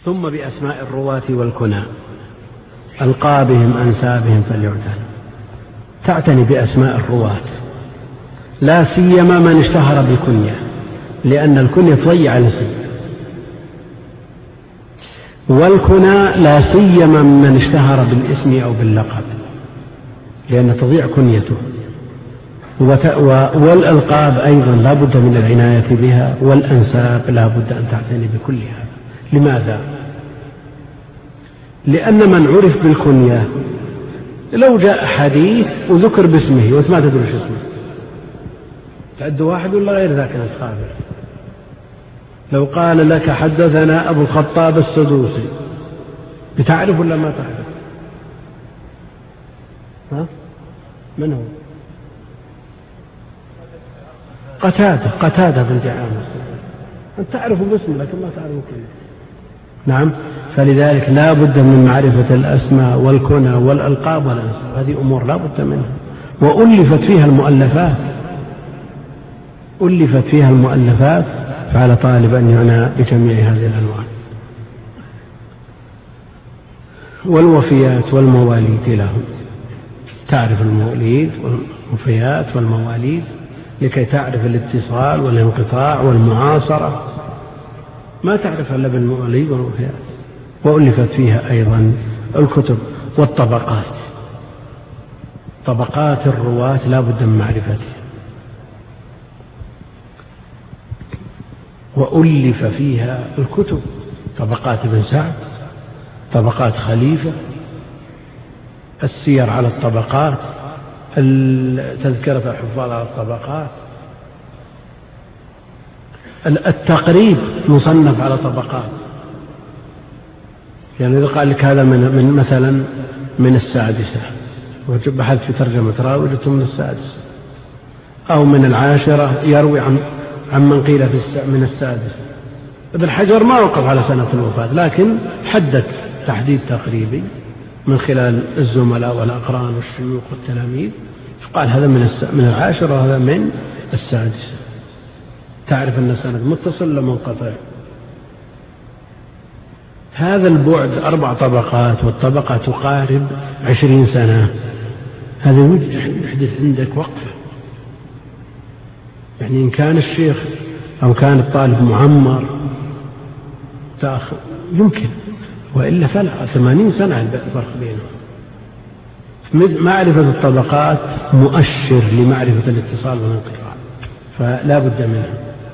ثم بأسماء الرواة والكنى ألقابهم أنسابهم فليعتنى. تعتني بأسماء الرواة لا سيما من اشتهر بكنية، لأن الكنية تضيع الاسم، والكنى لا سيما من اشتهر بالاسم أو باللقب لأن تضيع كنيته. والألقاب أيضا لا بد من العناية بها، والأنساب لا بد أن تعتني بكل هذا. لماذا؟ لأن من عرف بالكنية لو جاء حديث وذكر باسمه وانت ما تدري شو اسمه تعد واحد ولا غير ذاك الخابر. لو قال لك حدثنا أبو الخطاب السدوسي بتعرف ولا ما تعرف؟ ها؟ من هو؟ قتادة بن دعامة. أنت تعرفه باسمه لكن ما تعرفه كله. نعم. فلذلك لا بد من معرفة الأسماء والكنى والألقاب والأنساب، هذه أمور لا بد منها. وألفت فيها المؤلفات، فعلى طالب أن يعنى بجميع هذه الأنواع. والوفيات والمواليد لهم، تعرف المواليد والوفيات والمواليد لكي تعرف الاتصال والانقطاع والمعاصرة، ما تعرف إلا بالمواليد والوفيات. وألفت فيها أيضا الكتب والطبقات، طبقات الرواة لا بد من معرفتها. وألف فيها الكتب، طبقات ابن سعد، طبقات خليفة، السير على الطبقات، تذكرة الحفاظ على الطبقات، التقريب مصنف على طبقات. يعني إذا قال لك هذا من مثلا من السادسة وبحث في ترجمة راوي وجدته من السادسة، أو من العاشرة يروي عن من قيل من السادسة. ابن حجر ما وقف على سنة الوفاة، لكن حدد تحديد تقريبي من خلال الزملاء والأقران والشيوخ والتلاميذ، فقال هذا من العاشرة وهذا من السادسة. تعرف أن السند متصل ولا منقطع. هذا البعد 4 طبقات، والطبقة تقارب 20 سنة. هذا يحدث عندك وقفة. يعني إن كان الشيخ أو كان الطالب معمر تأخر يمكن، وإلا فلا 80 سنة الفرق بينهم. معرفة الطبقات مؤشر لمعرفة الاتصال والانقطاع، فلا بد منها.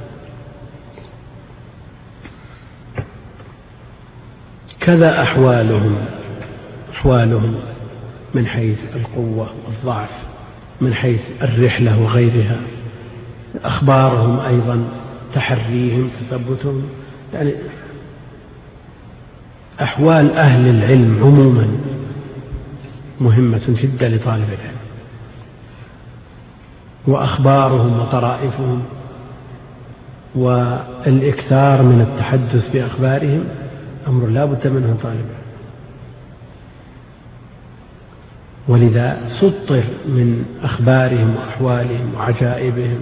كذا أحوالهم من حيث القوة والضعف، من حيث الرحلة وغيرها، أخبارهم أيضا، تحريهم، تثبتهم. يعني أحوال أهل العلم عموما مهمة جدا لطالب العلم، وأخبارهم وطرائفهم والإكثار من التحدث بأخبارهم أمر لا بد منه طالب. ولذا سطر من أخبارهم وأحوالهم وعجائبهم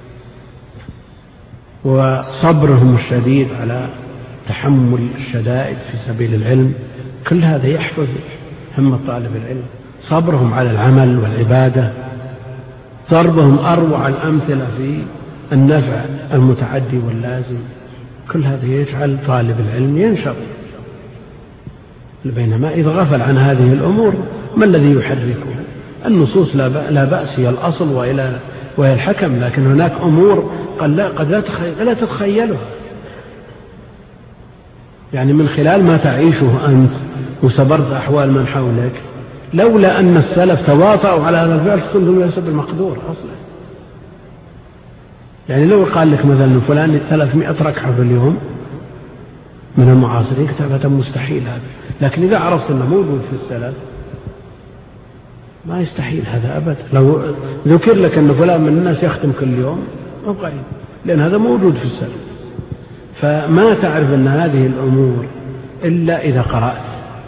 وصبرهم الشديد على تحمل الشدائد في سبيل العلم، كل هذا يحفظ همة طالب العلم. صبرهم على العمل والعبادة، ضربهم أروع الأمثلة في النفع المتعدي واللازم، كل هذا يجعل طالب العلم ينشط. بينما إذا غفل عن هذه الأمور ما الذي يحركه؟ النصوص لا بأس، هي الأصل وهي الحكم، لكن هناك أمور قد لا تتخيلها. يعني من خلال ما تعيشه أنت وصبرت أحوال من حولك، لولا أن السلف تواطؤوا على هذا الفعل كنتم ليس بالمقدور أصلا. يعني لو قال لك مثلا فلان 300 ركعة في اليوم من المعاصرين كتابة مستحيل هذا، لكن إذا عرفت أنه موجود في السلف ما يستحيل هذا أبدا. لو ذكر لك أن فلان من الناس يختم كل يوم أو قريب، لأن هذا موجود في السلف. فما تعرف أن هذه الأمور إلا إذا قرأت.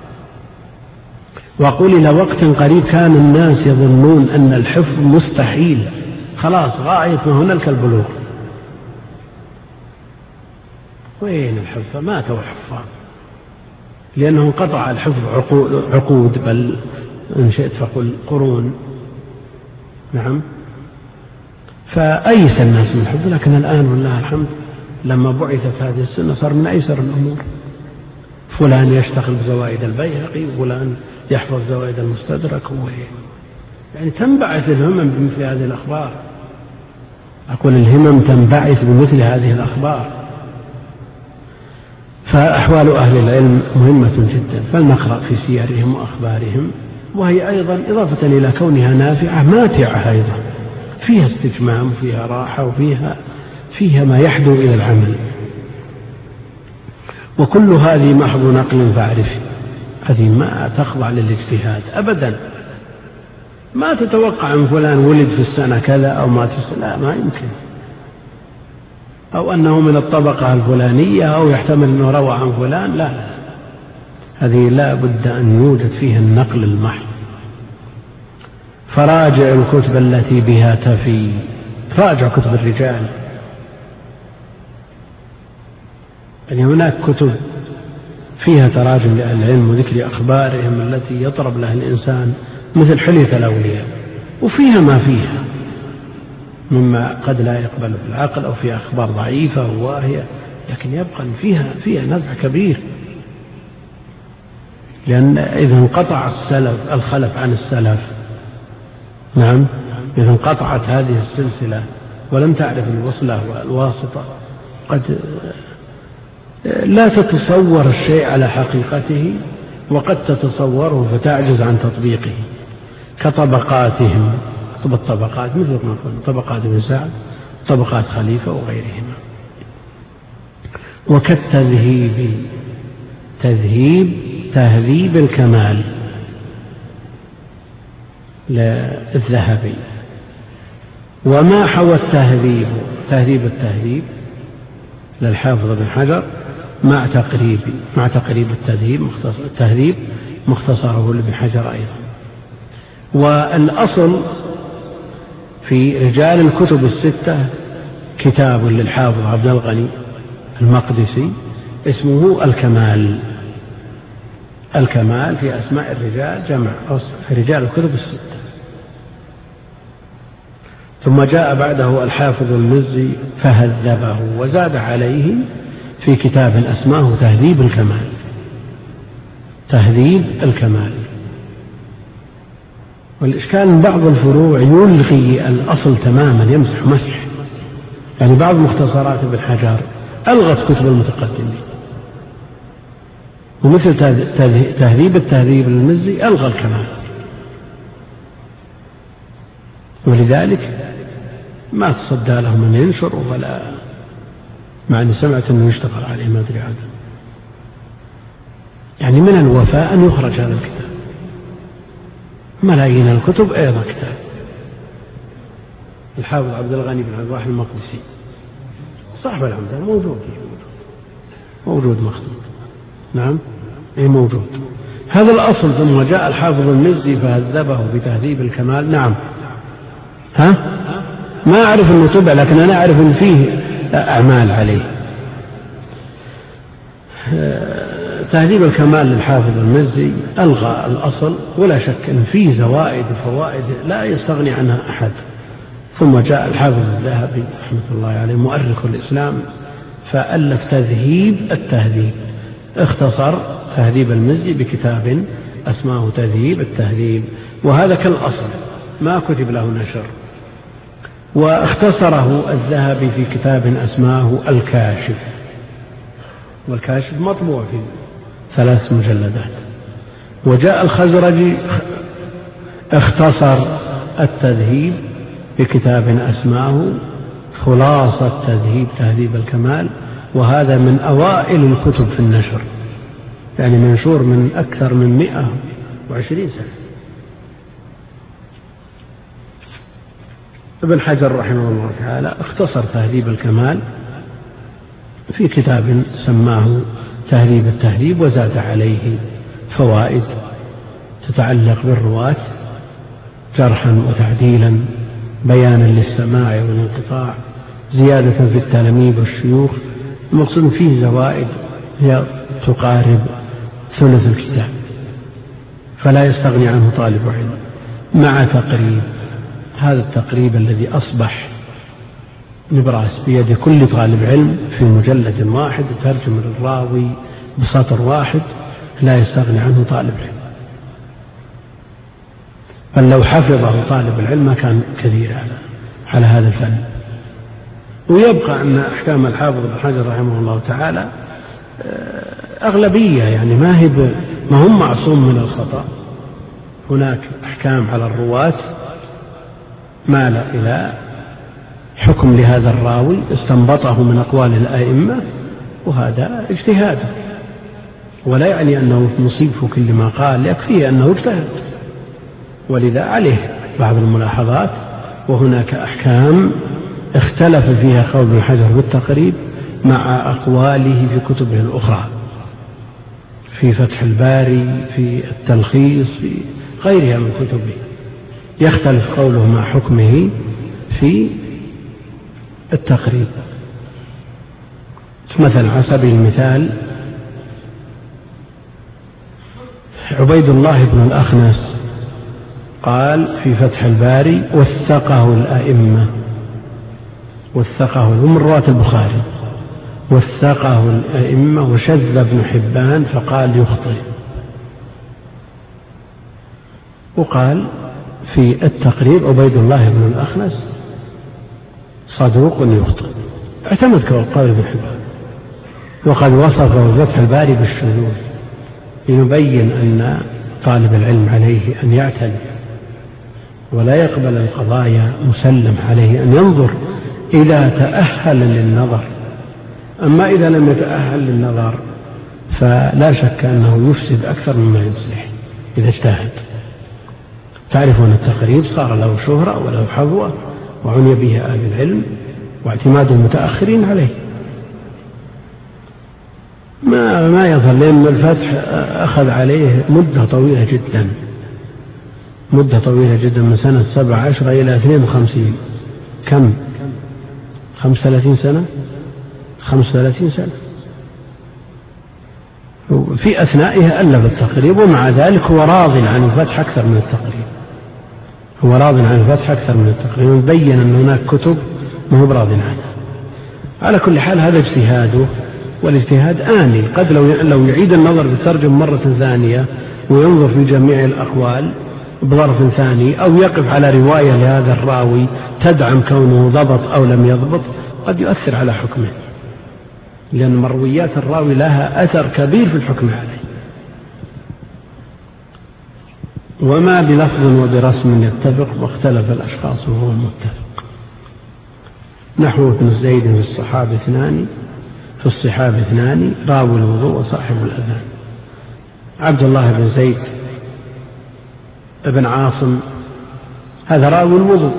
وأقول إلى وقت قريب كان الناس يظنون أن الحفظ مستحيل، خلاص غاية ما هنالك البلوغ. وين الحفظ؟ ماتوا حفاظ. لأنه انقطع الحفظ عقود، بل إن شئت فقل قرون. نعم. فأيس الناس من الحفظ، لكن الآن والله الحمد لما بعثت هذه السنة صار من أيسر الأمور. فلان يشتغل بزوائد البيهقي، وفلان يحفظ زوائد المستدرك، يعني تنبعث الهمم بمثل هذه الأخبار. أقول الهمم تنبعث بمثل هذه الأخبار. فأحوال أهل العلم مهمة جدا، فلنقرأ في سيرهم وأخبارهم، وهي أيضا إضافة إلى كونها نافعة ماتعة أيضا، فيها استجمام وفيها راحة وفيها ما يحدو إلى العمل. وكل هذه محض نقل فاعرف، هذه ما تخضع للاجتهاد أبدا. ما تتوقع أن فلان ولد في السنة كذا أو مات في السنة، لا، ما يمكن، أو أنه من الطبقة الفلانية، أو يحتمل أنه روى عن فلان، لا، هذه لا بد أن يوجد فيها النقل المحض. فراجع الكتب التي بها تفي، راجع كتب الرجال. يعني هناك كتب فيها تراجم لأهل العلم وذكر أخبارهم التي يطرب لها الإنسان مثل حلية الأولياء، وفيها ما فيها مما قد لا يقبل بالعقل، أو فيها أخبار ضعيفة وواهية، لكن يبقى فيها نفع كبير. لأن إذا انقطع الخلف عن السلف، نعم، إذا انقطعت هذه السلسلة ولم تعرف الوصلة والواسطة، قد لا تتصور الشيء على حقيقته، وقد تتصوره فتعجز عن تطبيقه، كطبقاتهم، بالطبقات مثل ما قلنا، طبقات ابن سعد، طبقات خليفة وغيرهما. وكالتذهيب، تهذيب الكمال للذهبي، وما حوى تهذيب للحافظ بن حجر مع تقريب التهذيب مختصره لابن حجر أيضا. والأصل في رجال الكتب الستة كتاب للحافظ عبد الغني المقدسي اسمه الكمال في أسماء الرجال، جمع رجال الكتب الستة. ثم جاء بعده الحافظ المزي فهذبه وزاد عليه في كتاب أسماه تهذيب الكمال. والإشكال من بعض الفروع يلغي الأصل تماما، يمسح مسح. يعني بعض مختصرات ابن حجر ألغت كتب المتقدمين، ومثل تهذيب للمزي ألغى الكمال، ولذلك ما تصدى له من ينشر، ولا مع أني سمعت أنه يشتغل عليه، ما أدري عنه. يعني من الوفاء أن يخرج هذا الكتاب، ملايين الكتب أيضا كتاب الحافظ عبد الغني بن عبد الواحد المقدسي صاحب العمدة، موجود مخطوط، نعم، موجود. هذا الأصل. ثم جاء الحافظ المزي فهذبه بتهذيب الكمال. نعم، ما أعرف أنه تبع، لكن أنا أعرف أن فيه أعمال عليه. تهذيب الكمال للحافظ المزي ألغى الأصل، ولا شك أن فيه زوائد وفوائد لا يستغني عنها أحد. ثم جاء الحافظ الذهبي رحمة الله عليه مؤرخ الإسلام فألف تذهيب التهذيب، اختصر تهذيب المزي بكتاب أسماه تهذيب التهذيب، وهذا كالأصل ما كتب له نشر. واختصره الذهبي في كتاب أسماه الكاشف، والكاشف مطبوع في 3 مجلدات. وجاء الخزرجي اختصر التذهيب بكتاب أسماه خلاصة تهذيب الكمال، وهذا من أوائل الكتب في النشر، يعني منشور من أكثر من 120 سنة. ابن حجر رحمه الله تعالى اختصر تهذيب الكمال في كتاب سماه تهذيب التهذيب، وزاد عليه فوائد تتعلق بالرواة جرحا وتعديلا، بيانا للسماع والانقطاع، زيادة في التلاميذ والشيوخ. المقصود فيه زوائد هي تقارب ثلث الكتاب، فلا يستغني عنه طالب علم مع تقريب. هذا التقريب الذي أصبح نبراس بيد كل طالب علم في مجلد واحد يترجم للراوي بسطر واحد، لا يستغني عنه طالب علم، بل لو حفظه طالب العلم ما كان كثير على هذا الفن. ويبقى أن أحكام الحافظ ابن حجر رحمه الله تعالى أغلبية، يعني ما هم معصوم من الخطأ. هناك أحكام على الرواة مال إلى حكم لهذا الراوي استنبطه من أقوال الأئمة، وهذا اجتهاده، ولا يعني أنه مصيب في كل ما قال، يكفيه أنه اجتهد، ولذا عليه بعض الملاحظات. وهناك أحكام اختلف فيها قول ابن حجر بالتقريب مع أقواله في كتبه الأخرى، في فتح الباري، في التلخيص، في غيرها من كتبه، يختلف قوله مع حكمه في التقريب. مثلا على سبيل المثال عبيد الله بن الأخنس قال في فتح الباري: وثقه الأئمة، وثقه من رواة البخاري، وثقه الأئمة، وشذ ابن حبان فقال يخطئ. وقال في التقريب عبيد الله بن الأخنس صدوق يخطئ، اعتمد قول ابن حبان، وقد وصفه فتح الباري بالشذوذ، ليبين أن طالب العلم عليه أن يعتني ولا يقبل القضايا مسلم عليه، أن ينظر إذا تأهل للنظر. أما إذا لم يتأهل للنظر فلا شك أنه يفسد أكثر مما يصلح إذا اجتهد. تعرفون التقريب صار له شهرة وله حظوة، وعني به أهل العلم واعتماد المتأخرين عليه. ما يظهر، لأن الفتح أخذ عليه مدة طويلة جدا، مدة طويلة جدا، من سنة 17 إلى 52. كم؟ 35 سنة، 35 سنة. في أثنائها ألف التقريب، ومع ذلك هو راض عن الفتح أكثر من التقريب، هو راض عن الفتح أكثر من التقريب، ويبين أن هناك كتب ما هو راض عنها. على كل حال هذا اجتهاده، والاجتهاد آني، قد لو يعيد النظر بالترجمة مرة ثانية وينظر في جميع الأقوال بظرف ثاني، أو يقف على رواية لهذا الراوي تدعم كونه ضبط أو لم يضبط، قد يؤثر على حكمه، لأن مرويات الراوي لها أثر كبير في الحكم عليه. وما بلفظ وبرسم يتفق، واختلف الأشخاص وهو متفق. نحو ابن زيد في الصحابة اثنان، في الصحابة اثنان، راوي الوضوء وصاحب الأذان. عبد الله بن زيد ابن عاصم هذا راوي الوضوء،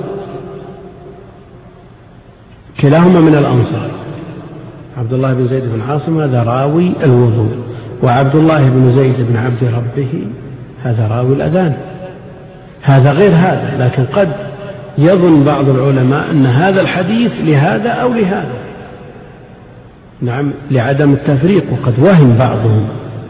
كلاهما من الأنصار. عبد الله بن زيد بن عاصم هذا راوي الوضوء، وعبد الله بن زيد بن عبد ربه هذا راوي الأذان. هذا غير هذا، لكن قد يظن بعض العلماء أن هذا الحديث لهذا أو لهذا، نعم، لعدم التفريق، وقد وهم بعضهم.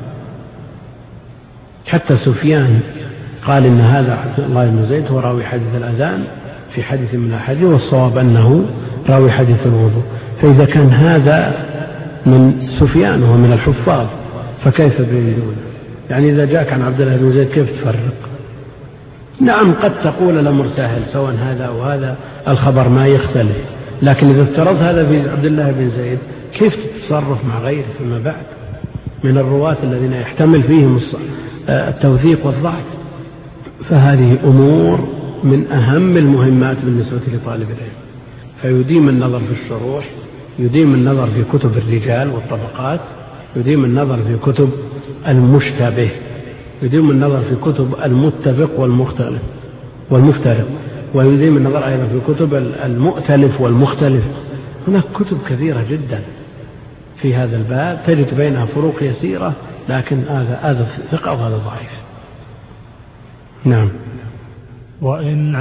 حتى سفيان قال إن هذا عبد الله بن زيد هو راوي حديث الأذان في حديث من الحديث، والصواب أنه راوي حديث الوضوء. فإذا كان هذا من سفيان وهو من الحفاظ، فكيف بدونه؟ يعني إذا جاءك عن عبد الله بن زيد كيف تفرق؟ نعم، قد تقول الأمر سهل، سواء هذا أو هذا الخبر ما يختلف، لكن إذا افترض هذا في عبد الله بن زيد، كيف تتصرف مع غيره فيما بعد من الرواة الذين يحتمل فيهم التوثيق والضعف؟ فهذه أمور من أهم المهمات بالنسبة لطالب العلم، فيديم النظر في الشروح، يديم النظر في كتب الرجال والطبقات، يديم النظر في كتب المشتبه، يديم النظر في كتب المتفق والمفترق، ويديم النظر أيضا في كتب المؤتلف والمختلف. هناك كتب كثيرة جدا في هذا الباب تجد بينها فروق يسيرة، لكن هذا ثقة وهذا ضعيف. نعم. وإن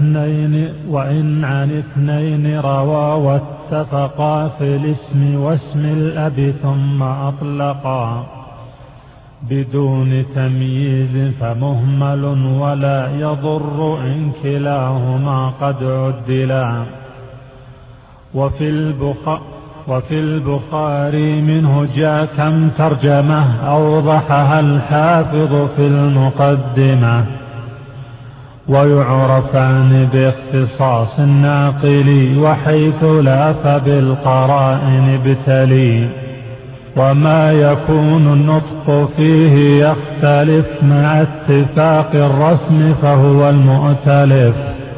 عن اثنين روى واتفقا في الاسم واسم الأب ثم أطلقا، بدون تمييز فمهمل ولا يضر إن كلاهما قد عدلا. وفي البخاري منه جاء كم ترجمة أوضحها الحافظ في المقدمة، ويعرفان باختصاص الناقل وحيث لا فبالقرائن ابتلي. وما يكون النطق فيه يختلف مع اتفاق الرسم فهو المؤتلف،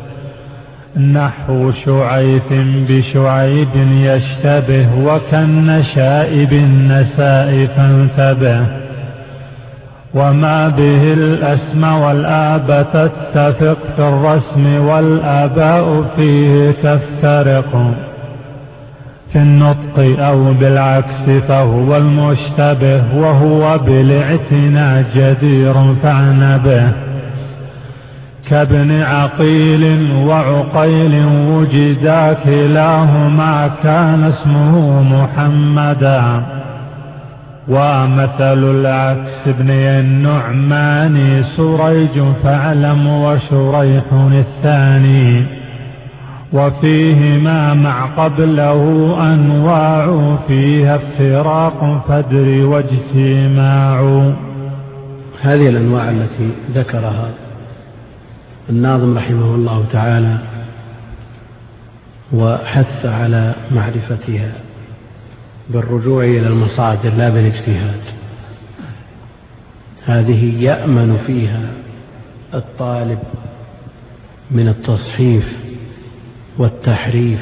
نحو شعيث بشعيب يشتبه وكالنشاء بالنساء فانتبه. وما به الأسم والآب تتفق في الرسم والآباء فيه تفترق، في النطق أو بالعكس فهو المشتبه، وهو بالاعتناء جدير فاعن به. كابن عقيل وعقيل وجدا كلاهما كان اسمه محمدا. ومثل العكس ابني النعمان سريج فاعلم وشريح الثاني. وفيهما مع قبله أنواع فيها افتراق فدر واجتماع. هذه الأنواع التي ذكرها الناظم رحمه الله تعالى وحث على معرفتها بالرجوع إلى المصادر لا بالاجتهاد، هذه يأمن فيها الطالب من التصحيف والتحريف،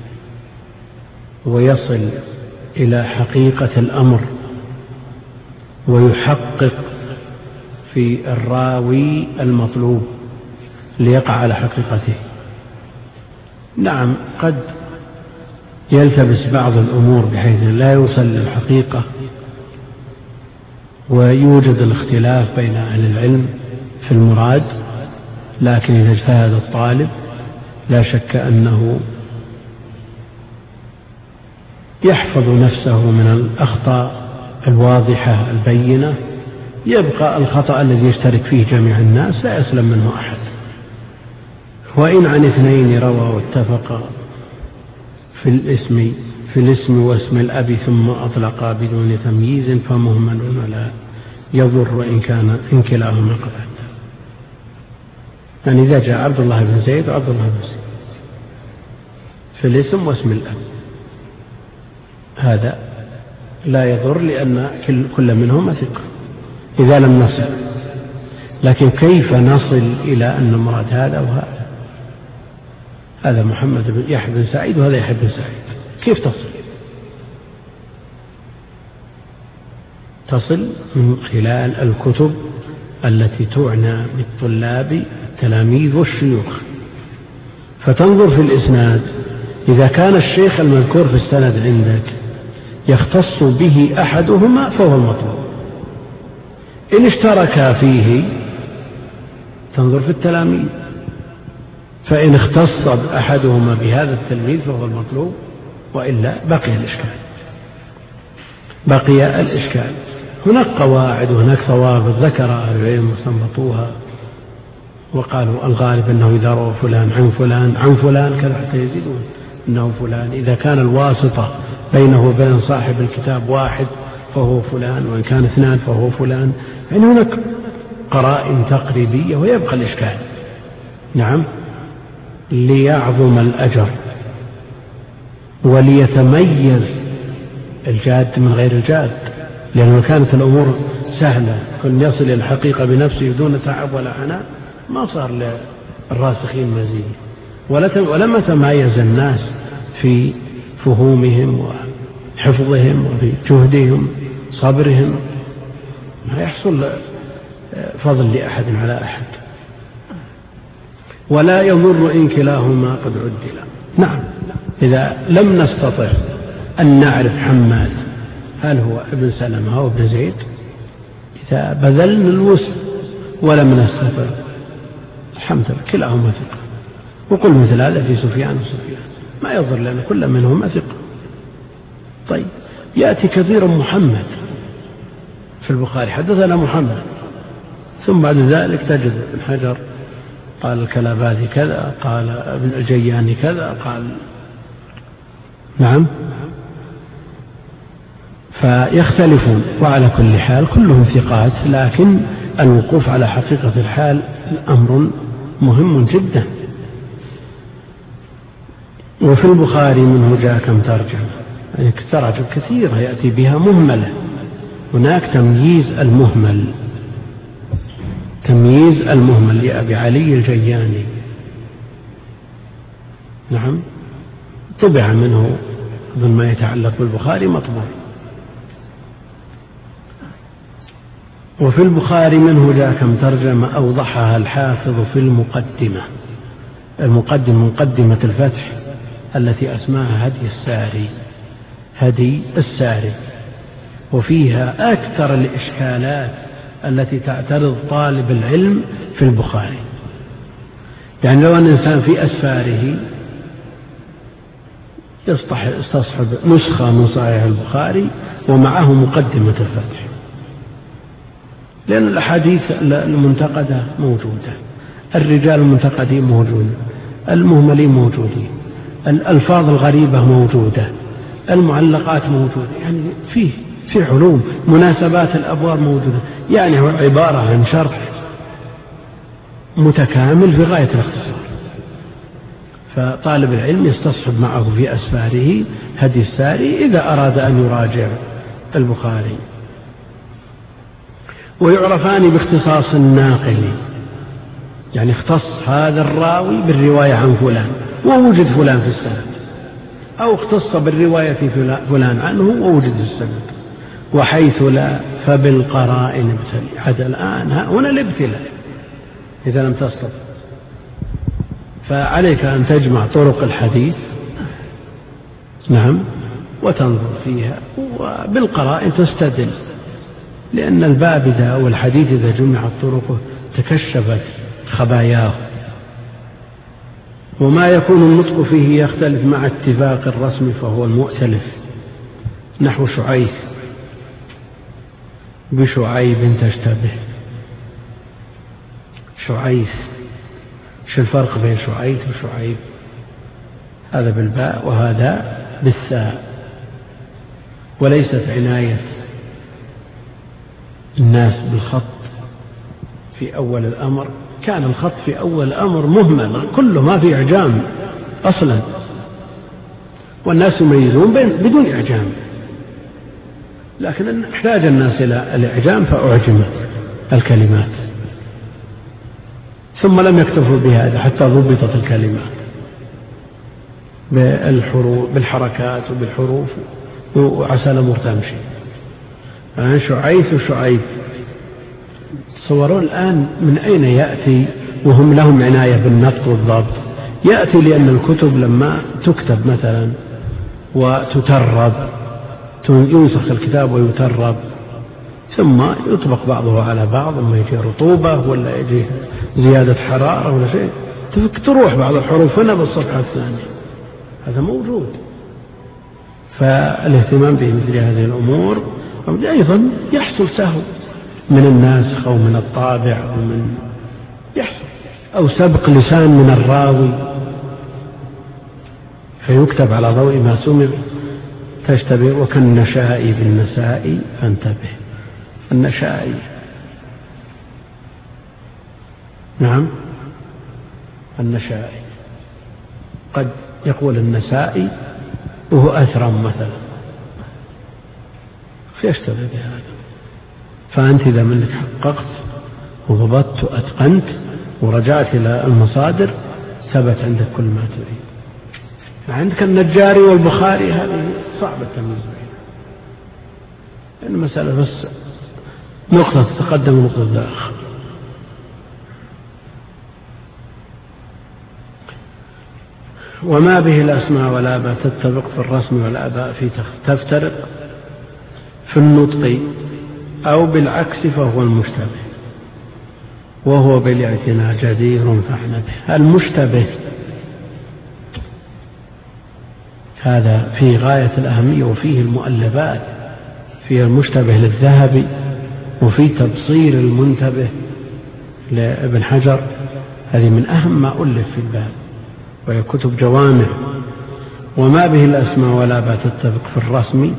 ويصل إلى حقيقة الأمر ويحقق في الراوي المطلوب ليقع على حقيقته. نعم، قد يلتبس بعض الأمور بحيث لا يوصل للحقيقة ويوجد الاختلاف بين أهل العلم في المراد، لكن إذا اجتهد الطالب لا شك أنه يحفظ نفسه من الأخطاء الواضحة البينة، يبقى الخطأ الذي يشترك فيه جميع الناس لا يسلم منه أحد. وإن عن اثنين روى واتفقا في الاسم واسم الأب ثم أطلقا بدون تمييز فمهمل ولا يضر إن كلاهما قد عدا. يعني إذا جاء عبد الله بن زيد وعبد الله بن زيد في الاسم واسم الأب هذا لا يضر، لأن كل منهما ثقة إذا لم نصل. لكن كيف نصل إلى أن مراد هذا وهذا؟ هذا محمد بن يحيى بن سعيد وهذا يحيى بن سعيد، كيف تصل؟ تصل من خلال الكتب التي تعنى بالطلاب التلاميذ والشيوخ، فتنظر في الإسناد، إذا كان الشيخ المذكور في السند عندك يختص به أحدهما فهو المطلوب. إن اشتركا فيه تنظر في التلاميذ، فإن اختص أحدهما بهذا التلميذ فهو المطلوب، وإلا بقي الإشكال. هناك قواعد وهناك ضوابط ذكر أهل العلم واستنبطوها وقالوا الغالب أنه إذا روى فلان عن فلان كذا حتى يزيدون أنه فلان، إذا كان الواسطة بينه وبين صاحب الكتاب واحد فهو فلان، وإن كان اثنان فهو فلان. يعني هناك قرائن تقريبية ويبقى الإشكال. نعم، ليعظم الأجر وليتميز الجاد من غير الجاد، لأنه كانت الأمور سهلة كن يصل إلى الحقيقة بنفسه بدون تعب ولا عناء ما صار للراسخين مزيد، ولما تمايز الناس في فهومهم وحفظهم وفي جهدهم صبرهم ما يحصل فضل لأحد على أحد. ولا يضر إن كلاهما قد عدلا. نعم، إذا لم نستطع أن نعرف حماد هل هو ابن سلمة أو ابن زيد، إذا بذلنا الوسع ولم نستطع الحمد لله كلاهما ثقة، وقل مثل هذا في سفيان وسفيان ما يضر لأن كل منهما ثقة. طيب، يأتي كثير محمد في البخاري حدثنا محمد، ثم بعد ذلك تجد ابن حجر قال الكلاباذي كذا، قال ابن الجياني كذا، قال نعم. فيختلفون، وعلى كل حال كلهم ثقات، لكن الوقوف على حقيقة الحال أمر مهم جدا. وفي البخاري منه جاء كم ترجمة، يعني تراجم كثيرة يأتي بها مهملة. هناك تمييز المهمل لأبي علي الجياني، نعم، طبع منه ضمن ما يتعلق بالبخاري مطبوع. وفي البخاري منه جاء كم ترجمة أوضحها الحافظ في مقدمة الفتح التي أسماها هدي الساري، وفيها أكثر الإشكالات التي تعترض طالب العلم في البخاري. يعني لو أن الإنسان في أسفاره يستصحب نسخة من صحيح البخاري ومعه مقدمة الفتح، لأن الأحاديث المنتقدة موجودة، الرجال المنتقدين موجودين، المهملين موجودين، الألفاظ الغريبة موجودة، المعلقات موجودة، يعني في علوم، مناسبات الأبواب موجودة، يعني هو عبارة عن شرح متكامل في غاية الاختصار. فطالب العلم يستصحب معه في أسفاره هدي الساري إذا أراد أن يراجع البخاري. ويعرفان باختصاص الناقل، يعني اختص هذا الراوي بالرواية عن فلان ووجد فلان في السند، أو اختص بالرواية في فلان عنه ووجد في السند. وحيث لا فبالقرائن ابتلي. حتى الآن هنا الابتلاء إذا لم تستطع، فعليك أن تجمع طرق الحديث، نعم، وتنظر فيها، وبالقرائن تستدل، لأن الباب إذا والحديث إذا جمعت طرقه تكشفت خباياه، وما يكون النطق فيه يختلف مع اتفاق الرسم فهو المؤتلف. نحو شعيث، بشعيب تشتبه. شعيث، شو الفرق بين شعيث وشعيب؟ هذا بالباء وهذا بالثاء. وليست عناية الناس بالخط في أول الأمر، كان الخط في أول الأمر مهمل كله، ما في إعجام أصلا، والناس يميزون بدون إعجام، لكن احتاج الناس إلى الإعجام فأعجمت الكلمات، ثم لم يكتفوا بهذا حتى ضبطت الكلمات بالحركات وبالحروف، وعسى الأمور تمشي. شعيث وشعيب، تصورون الآن من أين يأتي وهم لهم عناية بالنطق والضبط؟ يأتي لأن الكتب لما تكتب مثلا وتترب، ينسخ الكتاب ويترب، ثم يطبق بعضه على بعض، ثم يجي رطوبة ولا يجي زيادة حرارة ولا شيء، تروح بعض الحروف هنا بالصفحة الثانية، هذا موجود. فالاهتمام بمثل هذه الأمور أيضا يحصل سهو من الناسخ أو من الطابع أو من يحصل، أو سبق لسان من الراوي فيكتب على ضوء ما سمع تشتبه. وكالنشائي بالنسائي فانتبه. النشائي، نعم، النشائي قد يقول النسائي وهو أثرم مثلا، فيشتبه بهذا. فأنت إذا منك حققت وضبطت وأتقنت ورجعت إلى المصادر ثبت عندك كل ما تريد. عندك النجاري والبخاري هذه صعبة التمييز بينها، لأن المسألة بس نقطة تتقدم ونقطة تتأخر. وما به الأسماء والآباء تتفق في الرسم والآباء في تفترق في النطق أو بالعكس فهو المشتبه، وهو بالاعتناء جدير فاحن به. المشتبه هذا في غاية الأهمية، وفيه المؤلفات، فيه المشتبه للذهبي وفي تبصير المنتبه لابن حجر، هذه من أهم ما ألف في الباب، وهي كتب جوامع. وما به الأسماء ولا با تتفق في الرسم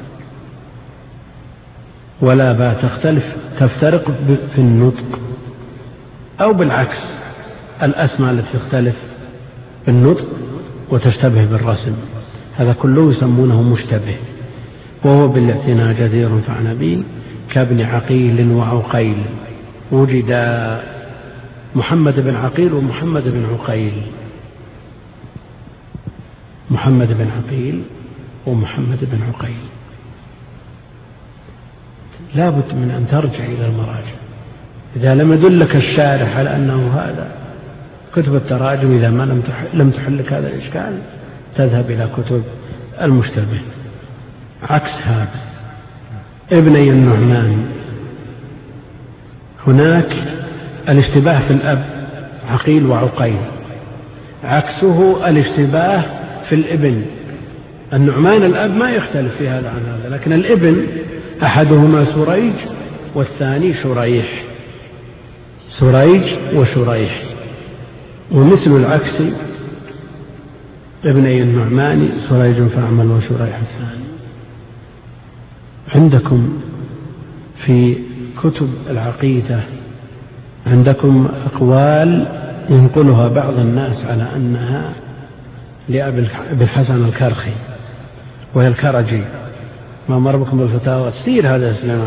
ولا با تفترق في النطق، أو بالعكس الأسماء التي تختلف بالنطق وتشتبه بالرسم، هذا كله يسمونه مشتبه، وهو بالاعتناء جدير فعن به كابن عقيل وعقيل. وجد محمد بن عقيل ومحمد بن عقيل، محمد بن عقيل ومحمد بن عقيل. لا بد من أن ترجع إلى المراجع، إذا لم يدلك الشارح على أنه هذا كتب التراجم، إذا ما لم تحلك هذا الإشكال تذهب إلى كتب المشتبه. عكس هذا ابني النعمان، هناك الاشتباه في الأب عقيل وعقيل، عكسه الاشتباه في الابن. النعمان الأب ما يختلف في هذا عن هذا، لكن الابن أحدهما سريج والثاني شريح، سريج وشريح. ومثل العكس ابني النعمان سريج فأعمل وشريح الثاني. عندكم في كتب العقيدة عندكم أقوال ينقلها بعض الناس على أنها لأبي الحسن الكرخي، وهي الكرجي. ما مر بكم بالفتاوى كثير هذا سليمان؟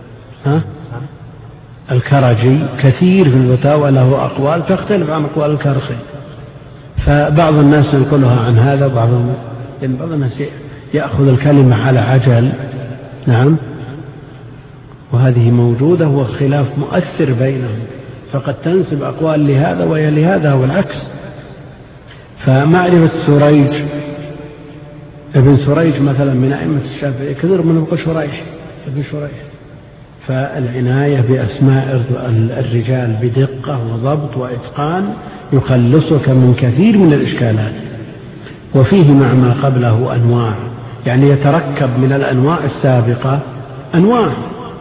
الكرجي كثير في الفتاوى له أقوال تختلف عن أقوال الكرخي، فبعض الناس ينقلها عن هذا، وبعضهم لأن بعض الناس يأخذ الكلمة على عجل. نعم، وهذه موجودة، وخلاف مؤثر بينهم، فقد تنسب أقوال لهذا وهي لهذا والعكس. فمعرفة سريج ابن سريج مثلا من أئمة الشافعية كثير منهم يقول شريح ابن شريح. فالعناية بأسماء الرجال بدقة وضبط وإتقان يخلصك من كثير من الإشكالات. وفيه مع ما قبله أنواع، يعني يتركب من الأنواع السابقة أنواع،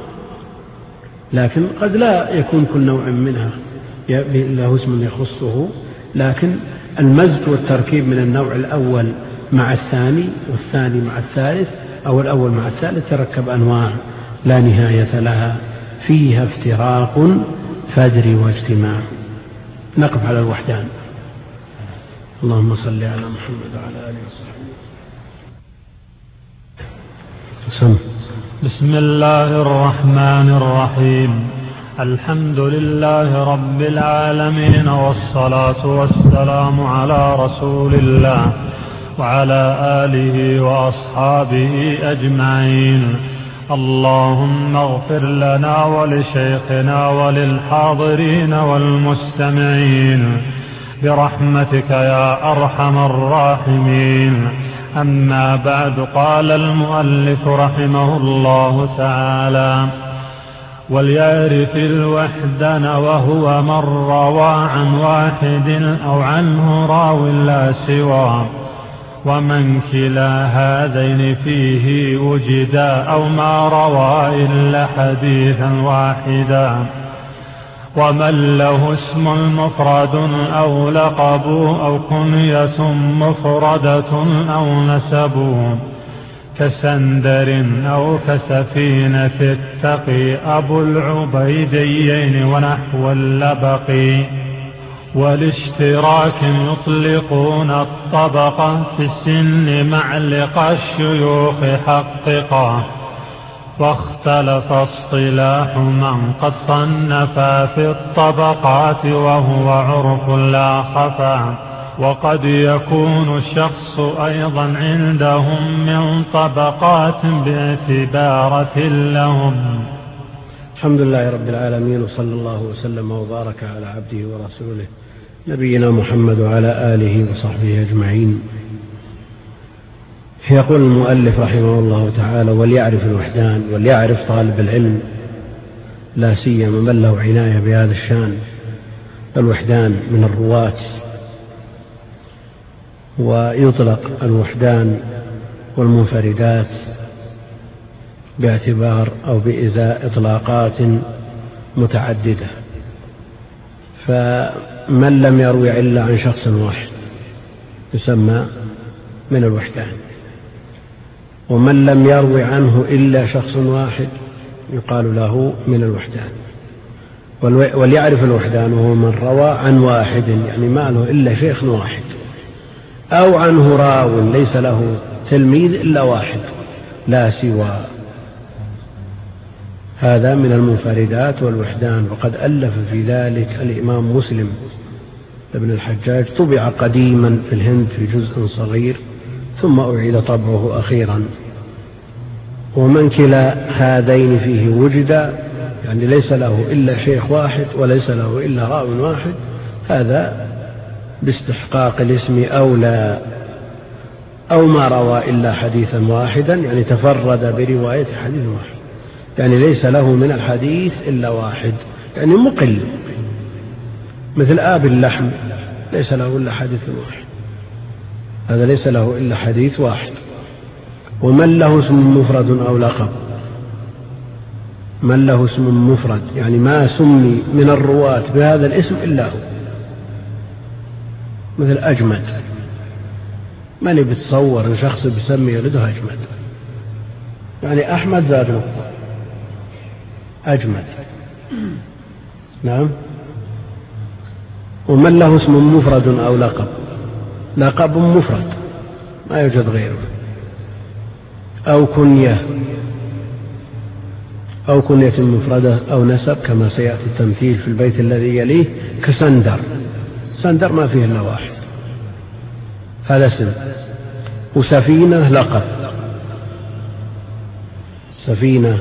لكن قد لا يكون كل نوع منها له اسم يخصه، لكن المزج والتركيب من النوع الأول مع الثاني والثاني مع الثالث أو الأول مع الثالث تركب أنواع لا نهاية لها، فيها افتراق فادر واجتماع. نقف على الوحدان. اللهم صل على محمد وعلى آله وصحبه. بسم الله الرحمن الرحيم. الحمد لله رب العالمين، والصلاة والسلام على رسول الله وعلى آله وأصحابه أجمعين. اللهم اغفر لنا ولشيخنا وللحاضرين والمستمعين برحمتك يا أرحم الراحمين. أما بعد، قال المؤلف رحمه الله تعالى: وليعرف الوحدان وهو من روى عن واحد أو عنه راو لا سوى، ومن كلا هذين فيه وجدا أو ما روى إلا حديثا واحدا، ومن له اسم مفرد أو لقب أو كنية مفردة أو نسب، كسندر أو كسفينة التقي أبو العبيديين ونحو اللبقي. والاشتراك يطلقون الطبقة في السن مع لقى الشيوخ حققا، واختلف اصطلاح من قد صنفا في الطبقات وهو عرف لا خفا، وقد يكون الشخص أيضا عندهم من طبقات باعتبارة لهم. الحمد لله رب العالمين، وصلى الله وسلم وبارك على عبده ورسوله نبينا محمد وعلى آله وصحبه أجمعين. يقول المؤلف رحمه الله تعالى: وليعرف الوحدان. وليعرف طالب العلم لا سيما من له عناية بهذا الشان الوحدان من الرواة. ويطلق الوحدان والمنفردات باعتبار أو بإزاء إطلاقات متعددة. فمن لم يروي إلا عن شخص واحد يسمى من الوحدان، ومن لم يروي عنه إلا شخص واحد يقال له من الوحدان. وليعرف الوحدان وهو من روى عن واحد، يعني ما له إلا شيخ واحد، أو عنه راو ليس له تلميذ إلا واحد لا سوى. هذا من المنفردات والوحدان. وقد ألف في ذلك الإمام مسلم ابن الحجاج، طبع قديما في الهند في جزء صغير ثم أعيد طبعه أخيرا. ومن كلا هذين فيه وجد، يعني ليس له إلا شيخ واحد وليس له إلا راو واحد، هذا باستحقاق الاسم أولى. أو ما روى إلا حديثا واحدا، يعني تفرد برواية حديث واحد، يعني ليس له من الحديث إلا واحد، يعني مقل، مثل آب اللحم ليس له إلا حديث واحد، هذا ليس له إلا حديث واحد. ومن له اسم مفرد أو لقب، من له اسم مفرد يعني ما سمي من الرواة بهذا الاسم إلا هو، مثل أجمد، من بتصور أن شخص بيسمي ولده أجمد، يعني أحمد ذات نقطة أجمد. نعم. ومن له اسم مفرد أو لقب، لقب مفرد ما يوجد غيره، أو كنية، أو كنية مفردة أو نسب كما سيأتي التمثيل في البيت الذي يليه، كسندر، سندر ما فيه إلا واحد، هذا اسم. وسفينة لقب، سفينة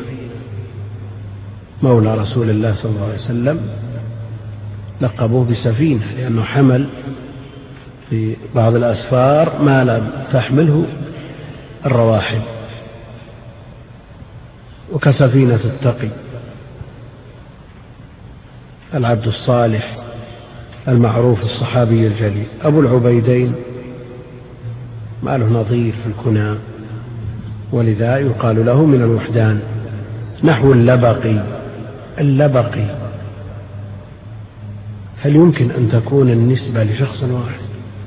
مولى رسول الله صلى الله عليه وسلم لقبوه بسفينة لأنه حمل في بعض الأسفار ما لم تحمله الرواحل. وكسفينة التقي، العبد الصالح المعروف الصحابي الجليل. أبو العبيدين ما له نظير في الكنى، ولذا يقال له من الوحدان. نحو اللبقي، اللبقي هل يمكن أن تكون النسبة لشخص واحد؟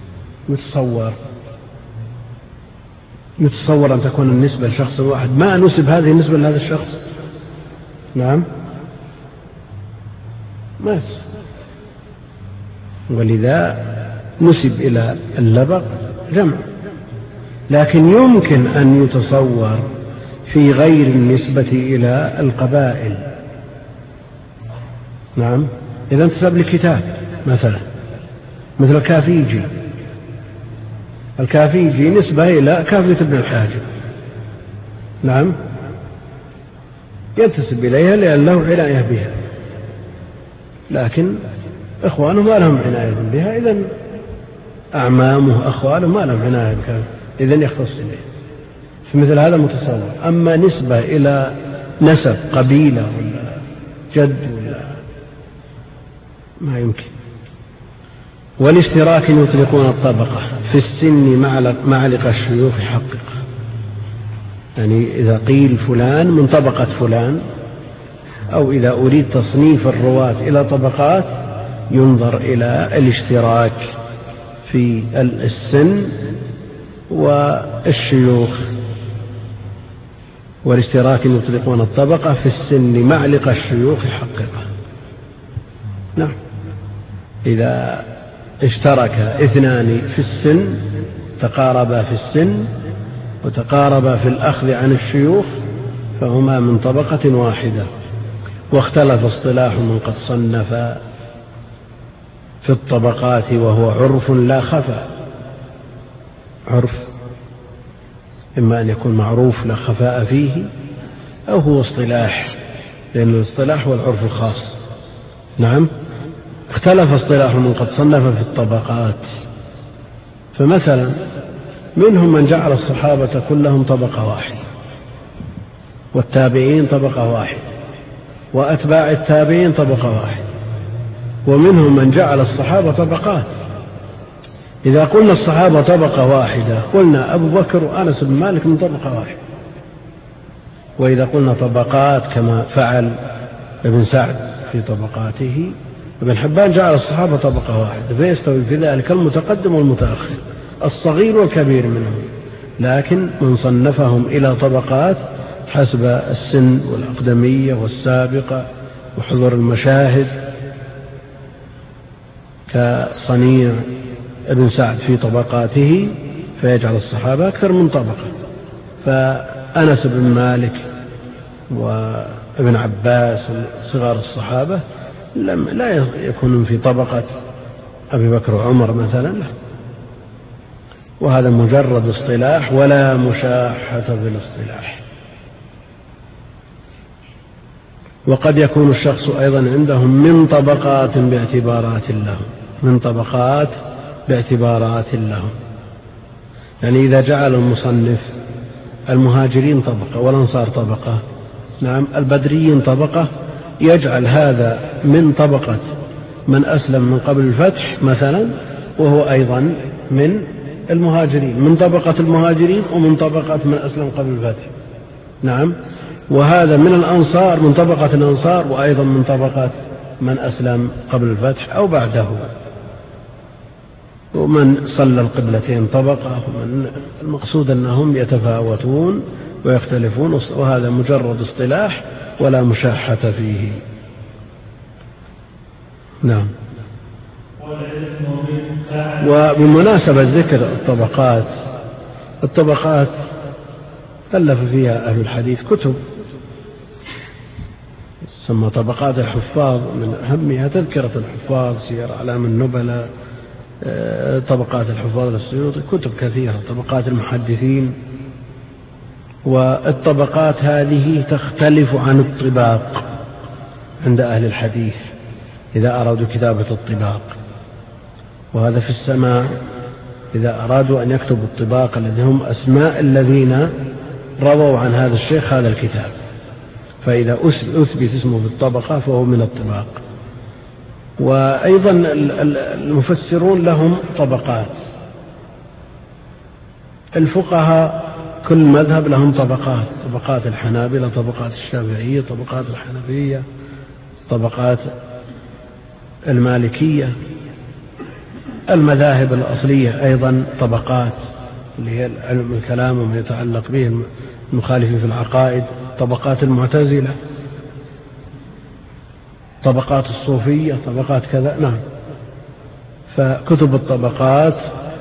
يتصور أن تكون النسبة لشخص واحد، ما نسب هذه النسبة لهذا الشخص. نعم، ما ولذا نسب إلى اللبق جمع، لكن يمكن أن يتصور في غير النسبة إلى القبائل. نعم، إذا انتسب لكتاب مثلا مثل الكافيجي، الكافيجي نسبة إلى كافية ابن الحاجب. نعم، ينتسب إليها لأن له عناية بها، لكن إخوانه ما لهم عناية بها، إذن أعمامه أخوانه ما لهم عناية بها، إذن يختص إليه. فمثل هذا متصور. أما نسبة إلى نسب قبيلة ولا جد ولا ما يمكن. والاشتراك يطلقون الطبقة في السن مع لقى الشيوخ حقق، يعني إذا قيل فلان من طبقة فلان، أو إذا أريد تصنيف الرواة إلى طبقات ينظر إلى الاشتراك في السن والشيوخ. والاشتراك يطلقون الطبقة في السن مع لقى الشيوخ حقق. نعم، إذا اشترك اثنان في السن، تقاربا في السن وتقاربا في الأخذ عن الشيوخ، فهما من طبقة واحدة. واختلف اصطلاح من قد صنف في الطبقات، وهو عرف لا خفاء. عرف إما أن يكون معروف لا خفاء فيه، أو هو اصطلاح، لأن الاصطلاح هو العرف الخاص. نعم، اختلف اصطلاح من قد صنف في الطبقات، فمثلا منهم من جعل الصحابة كلهم طبقة واحدة، والتابعين طبقة واحدة، وأتباع التابعين طبقة واحدة، ومنهم من جعل الصحابة طبقات. إذا قلنا الصحابة طبقة واحدة، قلنا أبو بكر وأنس بن مالك من طبقة واحدة، وإذا قلنا طبقات كما فعل ابن سعد في طبقاته، ابن حبان جعل الصحابة طبقة واحدة، فيستوي في ذلك المتقدم والمتأخر، الصغير والكبير منهم، لكن من صنفهم إلى طبقات حسب السن والأقدمية والسابقة وحضور المشاهد، كصنيع ابن سعد في طبقاته فيجعل الصحابة أكثر من طبقة. فأنس بن مالك وابن عباس صغار الصحابة لا يكونون في طبقة أبي بكر وعمر مثلا، وهذا مجرد اصطلاح ولا مشاحة في الاصطلاح. وقد يكون الشخص أيضا عندهم من طبقات باعتبارات لهم، من طبقات باعتبارات لهم، يعني إذا جعل المصنف المهاجرين طبقة والأنصار طبقة، نعم البدريين طبقة، يجعل هذا من طبقة من أسلم من قبل الفتح مثلا، وهو أيضا من المهاجرين، من طبقة المهاجرين ومن طبقة من أسلم قبل الفتح، نعم، وهذا من الأنصار من طبقة الأنصار وأيضا من طبقة من أسلم قبل الفتح أو بعده، ومن صلى القبلتين طبقة، ومن المقصود أنهم يتفاوتون ويختلفون، وهذا مجرد اصطلاح ولا مشاحة فيه. نعم. وبمناسبة ذكر الطبقات ألف فيها أهل الحديث كتب ثم طبقات الحفاظ، من أهمها تذكرة الحفاظ، سير أعلام النبلاء، طبقات الحفاظ للسيوطي، كتب كثيرة، طبقات المحدثين. والطبقات هذه تختلف عن الطباق عند أهل الحديث إذا أرادوا كتابة الطباق، وهذا في السماء إذا أرادوا أن يكتبوا الطباق الذي هم أسماء الذين رووا عن هذا الشيخ هذا الكتاب، فإذا أثبت اسمه في الطبقة فهو من الطباق. وأيضا المفسرون لهم طبقات، الفقهاء كل مذهب لهم طبقات الحنابلة، طبقات الشافعية، طبقات الحنفية، طبقات المالكية، المذاهب الأصلية أيضا طبقات، اللي هي علم الكلام وما يتعلق به، المخالفين في العقائد، طبقات المعتزلة، طبقات الصوفية، طبقات كذا. نعم. فكتب الطبقات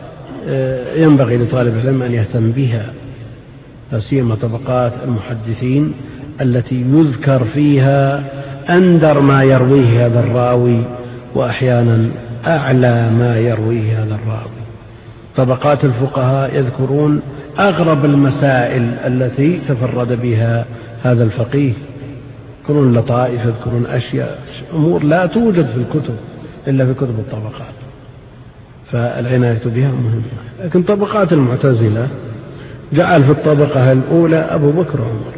ينبغي لطالب العلم أن يهتم بها، لا سيما طبقات المحدثين التي يذكر فيها أندر ما يرويه هذا الراوي، وأحيانا أعلى ما يرويه هذا الراوي. طبقات الفقهاء يذكرون أغرب المسائل التي تفرد بها هذا الفقيه، يذكرون لطائف، يذكرون أشياء، أمور لا توجد في الكتب إلا في كتب الطبقات، فالعناية بها مهمة. لكن طبقات المعتزلة جعل في الطبقة الأولى أبو بكر وعمر،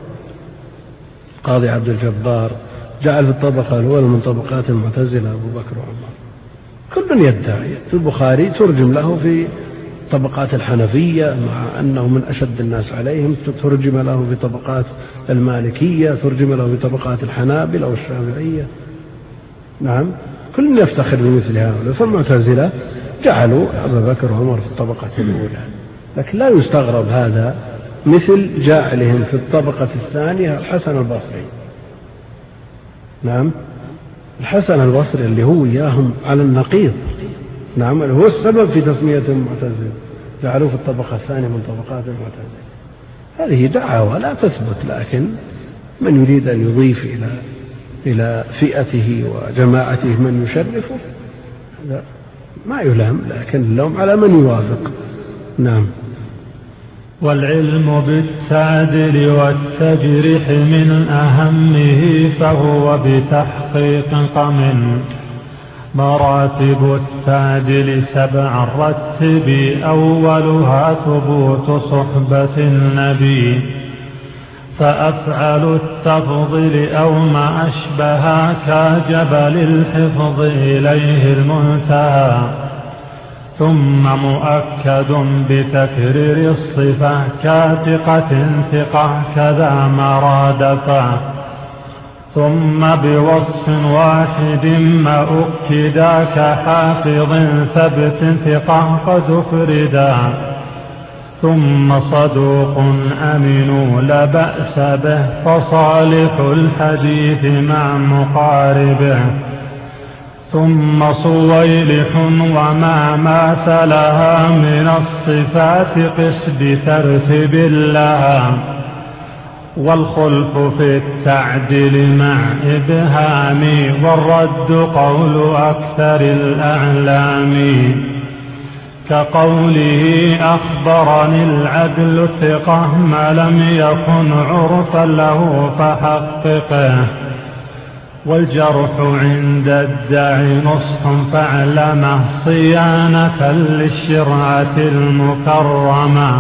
قاضي عبد الجبار جعل في الطبقة الأولى من طبقات المعتزلة أبو بكر وعمر. كل يدعي، في البخاري ترجم له في طبقات الحنفية مع أنه من أشد الناس عليهم، ترجم له في طبقات المالكية، ترجم له في طبقات الحنابلة والشافعية. نعم، كل يفتخر بمثل هؤلاء. فالمعتزلة جعلوا أبا بكر وعمر في الطبقة الأولى، لكن لا يستغرب هذا مثل جعلهم في الطبقة الثانية الحسن البصري. نعم، الحسن البصري اللي هو إياهم على النقيض، نعم، هو السبب في تسميتهم معتزلة، جعلوه في الطبقة الثانية من طبقات المعتزلة. هذه دعوة لا تثبت، لكن من يريد أن يضيف إلى فئته وجماعته من يشرفه لا ما يلام، لكن اللوم على من يوافق. نعم. والعلم بالتعديل والتجريح من أهمه، فهو بتحقيق من مراتب التعديل 7 رتب، أولها ثبوت صحبة النبي، فأفعل التفضيل أو ما أشبها كجبل الحفظ إليه المنتهى، ثم مؤكد بتكرير الصفة كاثقة ثقة كذا مرادفة، ثم بوصف واحد ما أكدا كحافظ ثبت ثقة قد أفردا، ثم صدوق أمن لا بأس به فصالح الحديث مع مقاربه، ثم صويلح وما ماثلها من الصفات قس بترتيب لها، والخلف في التعديل مع إبهام، والرد قول أكثر الأعلام، كقوله أخبرني العدل ثقة ما لم يكن عرفا له فحققه، والجرح عند الداعي نصح فاعلمه صيانة للشرعة المكرمة،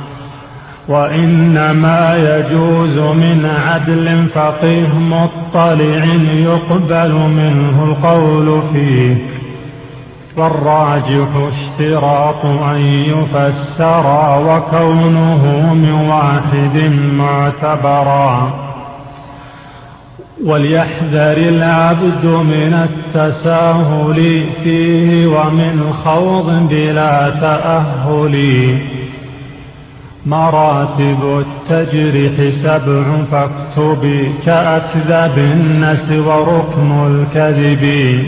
وإنما يجوز من عدل فقيه مطلع يقبل منه القول فيه، والراجح اشتراط أن يفسر وكونه من واحد معتبرا، وليحذر العبد من التساهل فيه ومن خوض بلا تأهل، مراتب التجريح 7 فاكتب كأكذب النس وركن الكذب،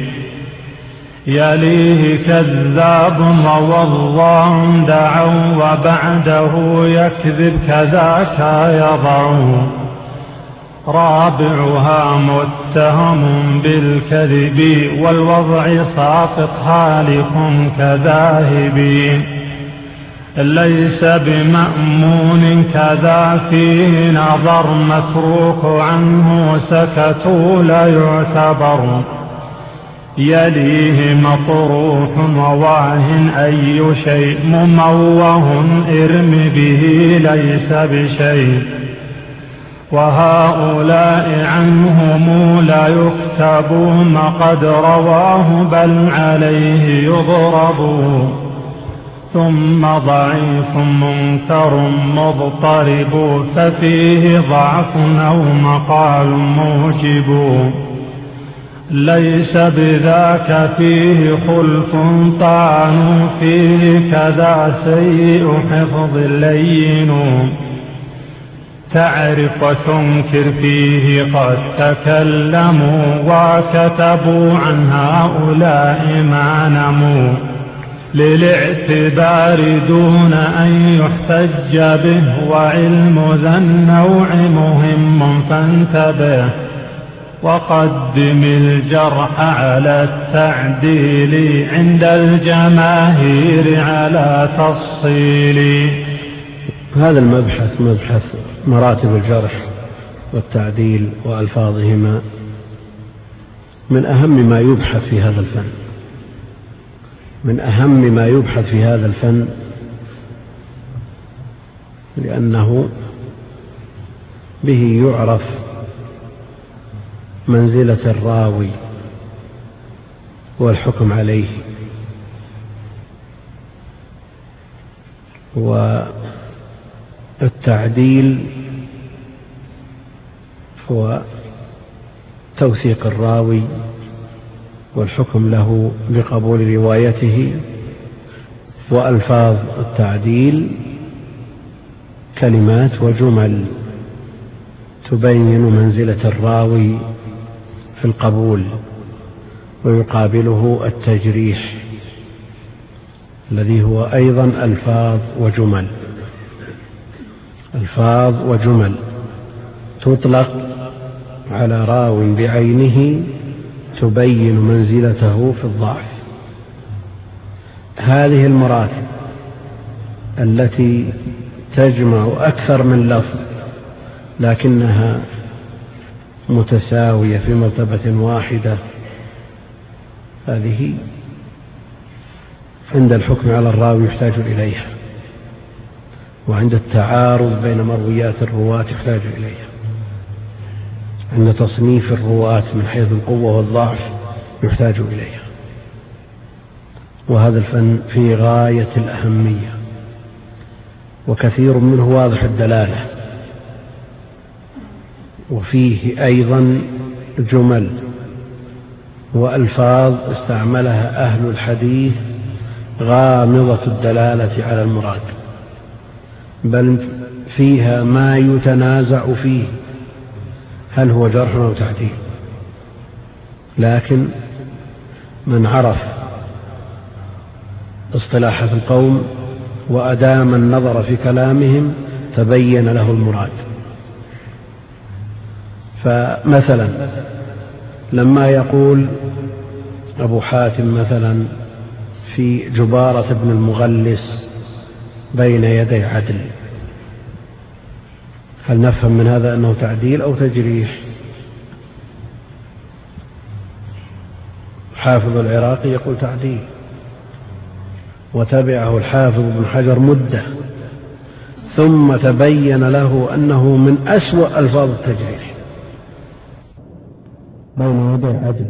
يليه كذاب ووضاع دعوا وبعده يكذب كذاك يضع، رابعها متهم بالكذب والوضع ساقط حالف كذاهب، ليس بمأمون كذا فيه نظر متروك عنه سكتوا لا يعتبر، يليه مطروح وواه أي شيء مموه ارم به ليس بشيء، وهؤلاء عنهم لا يكتبون قد رواه بل عليه يضرب، ثم ضعيف منكر مضطرب ففيه ضعف أو مقال موجب، ليس بذاك فيه خلف طعن فيه كذا سيء حفظ لين، تعرف وتنكر فيه قد تكلموا وكتبوا عن هؤلاء ما نموا، للاعتبار دون أن يحتج به، وعلم ذا النوع مهم فانتبه، وقدم الجرح على التعديل عند الجماهير على تفصيل. هذا المبحث مبحث مراتب الجرح والتعديل وألفاظهما من أهم ما يبحث في هذا الفن، من أهم ما يبحث في هذا الفن، لأنه به يعرف منزلة الراوي والحكم عليه، والتعديل هو توثيق الراوي والحكم له بقبول روايته، وألفاظ التعديل كلمات وجمل تبين منزلة الراوي في القبول، ويقابله التجريح الذي هو أيضا ألفاظ وجمل. ألفاظ وجمل تطلق على راو بعينه تبين منزلته في الضعف. هذه المراتب التي تجمع أكثر من لفظ لكنها متساوية في مرتبة واحدة، هذه عند الحكم على الراوي يحتاج إليها، وعند التعارض بين مرويات الرواة يحتاج إليها، عند تصنيف الرواة من حيث القوة والضعف يحتاج إليها. وهذا الفن في غاية الأهمية، وكثير منه واضح الدلالة، وفيه أيضا جمل وألفاظ استعملها أهل الحديث غامضة الدلالة على المراد، بل فيها ما يتنازع فيه هل هو جرح أو تعديل، لكن من عرف اصطلاحات القوم وأدام النظر في كلامهم تبين له المراد. فمثلا لما يقول أبو حاتم مثلا في جبارة بن المغلس بين يدي عدل، هل نفهم من هذا أنه تعديل أو تجريح؟ حافظ العراقي يقول تعديل، وتبعه الحافظ بن حجر مدة، ثم تبين له أنه من أسوأ ألفاظ التجريح. بين يدي عدل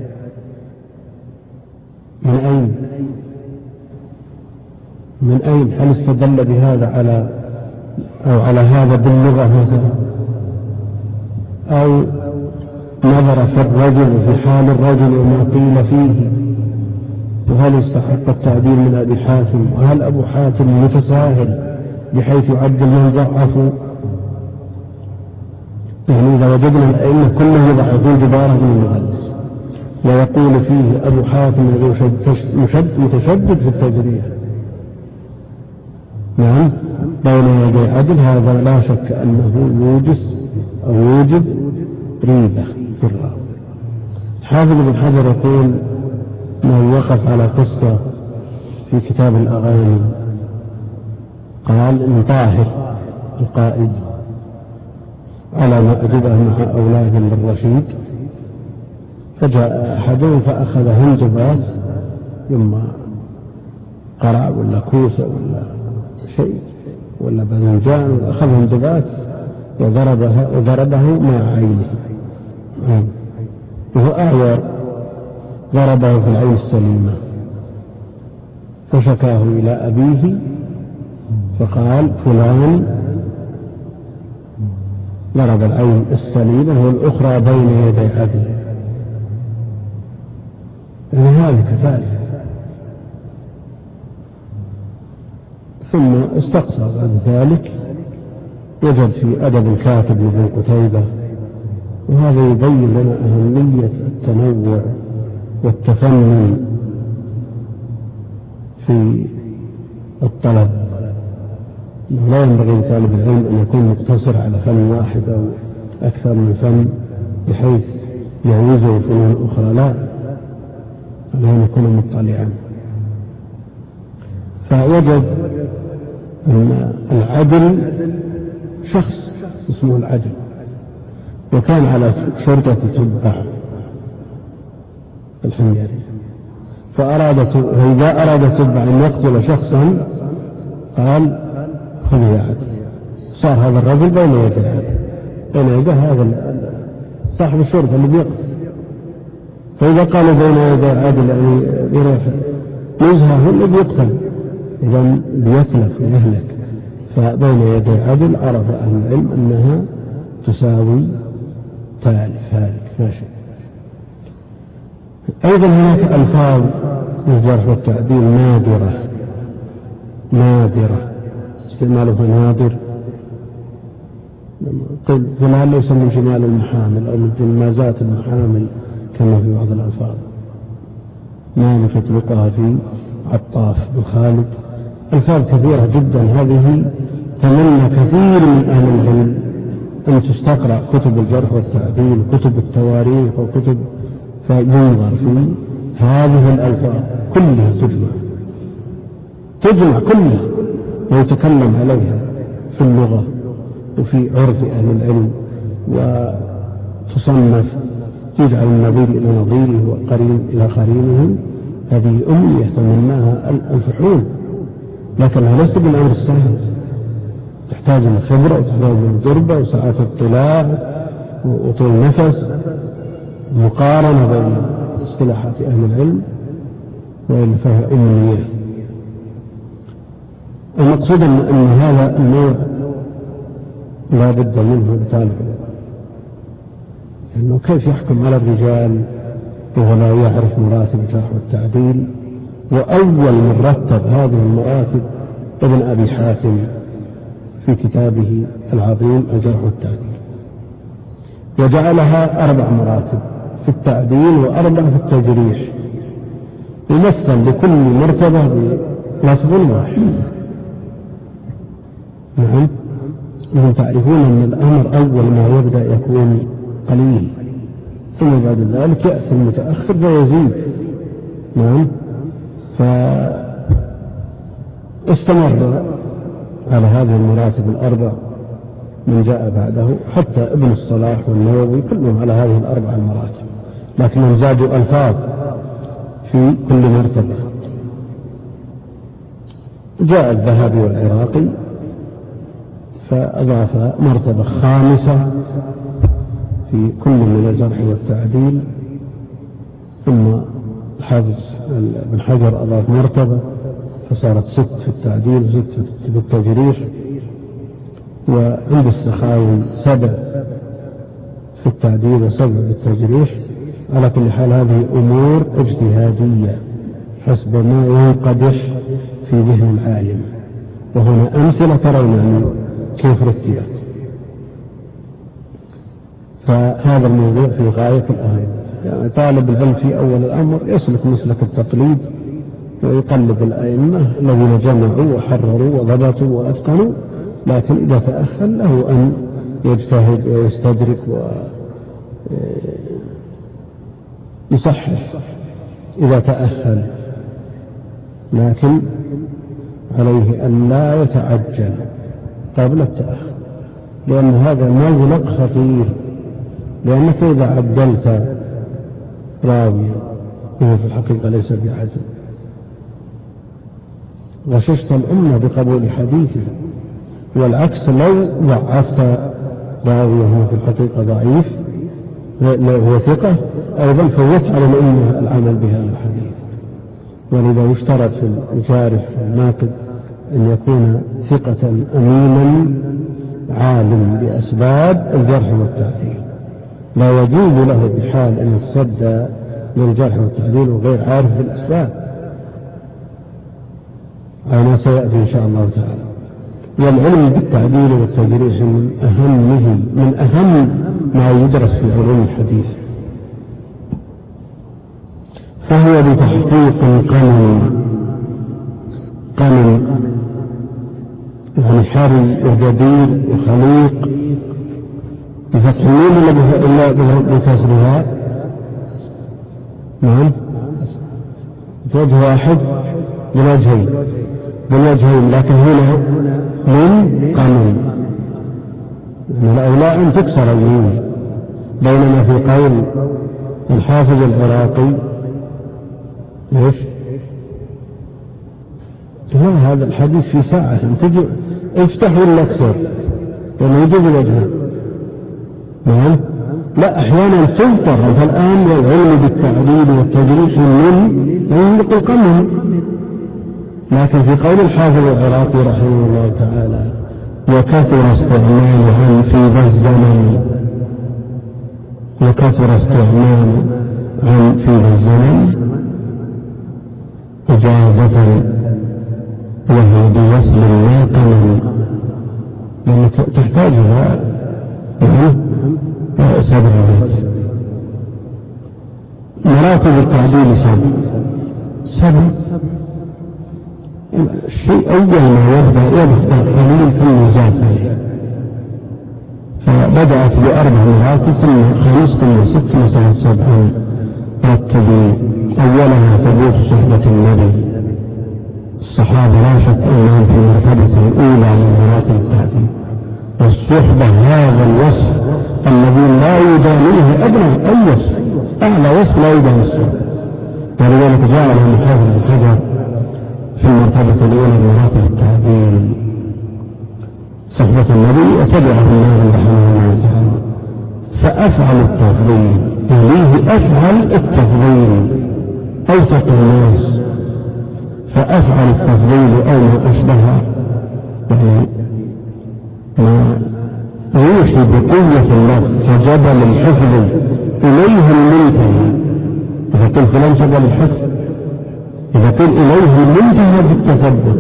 من أين هل استدل بهذا على هذا باللغة مثلا، أو نظر في الرجل وفي حال الرجل وما قيل فيه، وهل استحق التعديل من أبي حاتم، وهل أبو حاتم متساهل بحيث يعدل من ضعفه؟ يعني إذا وجدنا الأئمة كلهم يضعفون جبارة بن المغلس ويقول فيه أبو حاتم متشدد في التجريح، نعم، بين يدي عدل، هذا لا شك أنه يوجب ريبة في الراوي. حافظ بن حجر يقول أنه وقف على قصة في كتاب الأغاني، قال إن طاهر القائد على مأدبة مع أولاد للرشيد، فجاء أحدهم فأخذ هنجبات ثم قرع ولا كوسة ولا شيء ولا باذنجان، أخذ هنجبات وضربه مع عينه وهو أعور، ضربه في العين السليمة، فشكاه إلى أبيه فقال فلان ضرب العين السليمة والأخرى بين يدي عدل. يعني هذا كذلك. ثم استقصى بعد ذلك وجد في أدب الكاتب ابن قتيبة، وهذا يبين لنا أهمية التنوع والتفنن في الطلب، لا ينبغي لطالب العلم أن يكون مقتصر على فن واحد أو أكثر من فن بحيث يعوزه فنون أخرى، لا يكون مطلعا. فوجد أن العدل شخص اسمه العدل، وكان على شرطة تبع الحميري، فإذا أراد تبع أن يقتل شخصا قال خذ يا عدل، صار هذا الرجل بين يديه هذا صاحب الشرطة اللي بيقتل، فإذا قالوا بين يدي عدل يعني نزهه اللي بيقتل، إذا بيتلف ويهلك، فبين يدي عدل عرف أهل العلم أنها تساوي هالك ماشي. أيضا هناك ألفاظ الجرح والتعديل نادرة استعمالها نادر، قل فلان ليس من جمال المحامل أو من جمازات المحامل كما في بعض الألفاظ، ما تطلقها في عطاف بخالد، ألفاظ كثيرة جدا. هذه تمنى كثير من أهل العلم أن تستقرأ كتب الجرح والتعديل، كتب التواريخ وكتب، فينظر في هذه الألفاظ كلها تجمع كلها ويتكلم عليها في اللغة وفي عرف أهل العلم، وتصنف تجعل النظير إلى نظيره وقرين إلى قرينه. هذه أمنية تمناها الفحول، لكنها ليست بالأمر السهل، تحتاج إلى خبرة وتحتاج إلى تجربة وساعات اطلاع وطول نفس، مقارنة بين اصطلاحات أهل العلم وإلا فهو أمنية. المقصود أن هذا النوع لا بد منه لطالب العلم، لأنه كيف يحكم على الرجال وهو لا يعرف مراتب الجرح والتعديل؟ وأول من رتب هذه المراتب ابن أبي حاتم في كتابه العظيم الجرح والتعديل، وجعلها 4 مراتب في التعديل و4 في التجريح، يمثل لكل مرتبة بلفظ واحد. نعم، وهم تعرفون أن الأمر أول ما يبدأ يكون قليل، ثم بعد ذلك يأتي المتأخر فيزيد. نعم، فاستمر على هذه المراتب 4 من جاء بعده، حتى ابن الصلاح والنووي كلهم على هذه 4 المراتب، لكنهم زادوا ألفاظ في كل مرتبة. جاء الذهبي والعراقي فأضاف مرتبة 5 في كل من الجرح والتعديل، ثم الحافظ ابن حجر أضاف مرتبة فصارت 6 في التعديل و6 في التجريح، وعند السخاوي 7 في التعديل و7 في التجريح. على كل حال هذه أمور اجتهادية حسب ما ينقدح في ذهن العالم، وهنا أمثلة ترون كيف رتبت. فهذا الموضوع في غاية الأهمية، يعني طالب العلم في أول الأمر يسلك مسلك التقليد ويقلد الأئمة الذين جمعوا وحرروا وضبطوا وأتقنوا، لكن إذا تأهل له أن يجتهد ويستدرك ويصحح إذا تأهل، لكن عليه أن لا يتعجل قبل التأهل، لأن هذا مغلق خطير، لأنك إذا عدلت راويا وهو في الحقيقة ليس بعدل غششت الأمة بقبول حديثه، والعكس لو ضعفت راويا وهو في الحقيقة ضعيف وهو ثقة أيضا فوت على الأمة العمل بهذا الحديث. ولذا يشترط في الجارح والناقد أن يكون ثقة أمينا عالم بأسباب الجرح والتعديل، لا يجوز له بحال أن يتصدى للجرح والتعديل وغير عارف بالأسباب، على ما سيأتي إن شاء الله تعالى. والعلم بالتعديل والتجريح من أهم ما يدرس في علوم الحديث، فهو بتحقيق قانون يعني حري وجدير وخليق بفتح النون إلا بكسرها. نعم، بوجه واحد بالوجهين، لكن هنا من قانون من الأولى أن تكسر النون، بينما في قول الحافظ العراقي ايش؟ هذا الحديث في ساعة تجي افتح ولا اكسر، لأنه يجوز الوجهين. نعم، لا أحيانا تنطر. فالآن العلم بالتعديل والتجريح من ينطق القانون، لكن في قول الحافظ العراقي رحمه الله تعالى وكثر استعمالهم في ذا الزمن إجازة وهي بوصل لا قمن، لأنك تحتاجها سبع مراتب التعديل 7. الشيء أول ما يبدأ قليل ثم يزاد عليه، فبدأت ب4 مراتب ثم 5 ثم 6 ثم 7 رتبوا. أولها ثبوت صحبة النبي، الصحابة لا شك أنهم في المرتبة الأولى من مراتب التعديل، والصحبة هذا الوصف الذي لا يدانيه أبدا أي وصف، أعلى وصف لا يدان الصحبة، ولذلك جعله الحافظ ابن حجر في المرتبة الأولى من مراتب التعديل صحبة النبي وتبعه النبي رحمه الله تعالى. فأفعل التفضيل إليه أفعل التفضيل أوثق الناس فأفعل التفضيل أو ما أشبه يعني ما يوحي بقوة اللفظ كجبل الحفظ إليه المنتهى. إذا قل فلان جبل الحفظ، إذا قل إليه المنتهى بالتثبت،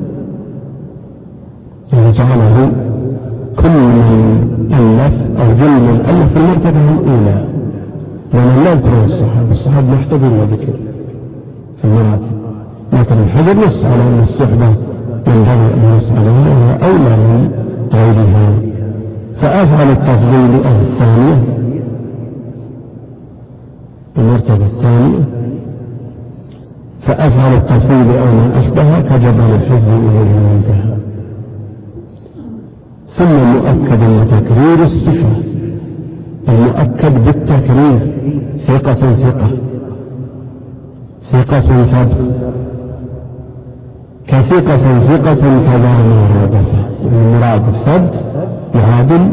إذا جعله كل من ألف أو جل من ألف في المرتبة الأولى، لأن لا يذكر الصحابة محتاجين لذكر في المراتب، لكن الحجر نص على أن الصحبة ينبغي أن ينص عليها وهو أولى من غيرها. فأفعل التفضيل الثانية المرتبة الثانية، فأفعل التفضيل أو ما أشبه كجبل الحفظ إليه المنتهى. ثم مؤكد لتكرير الصفة، المؤكد بالتكرير ثقة ثقة ثقة ثبت كثقة ثقة كذا مرادفة، المرادف ثبت يعادل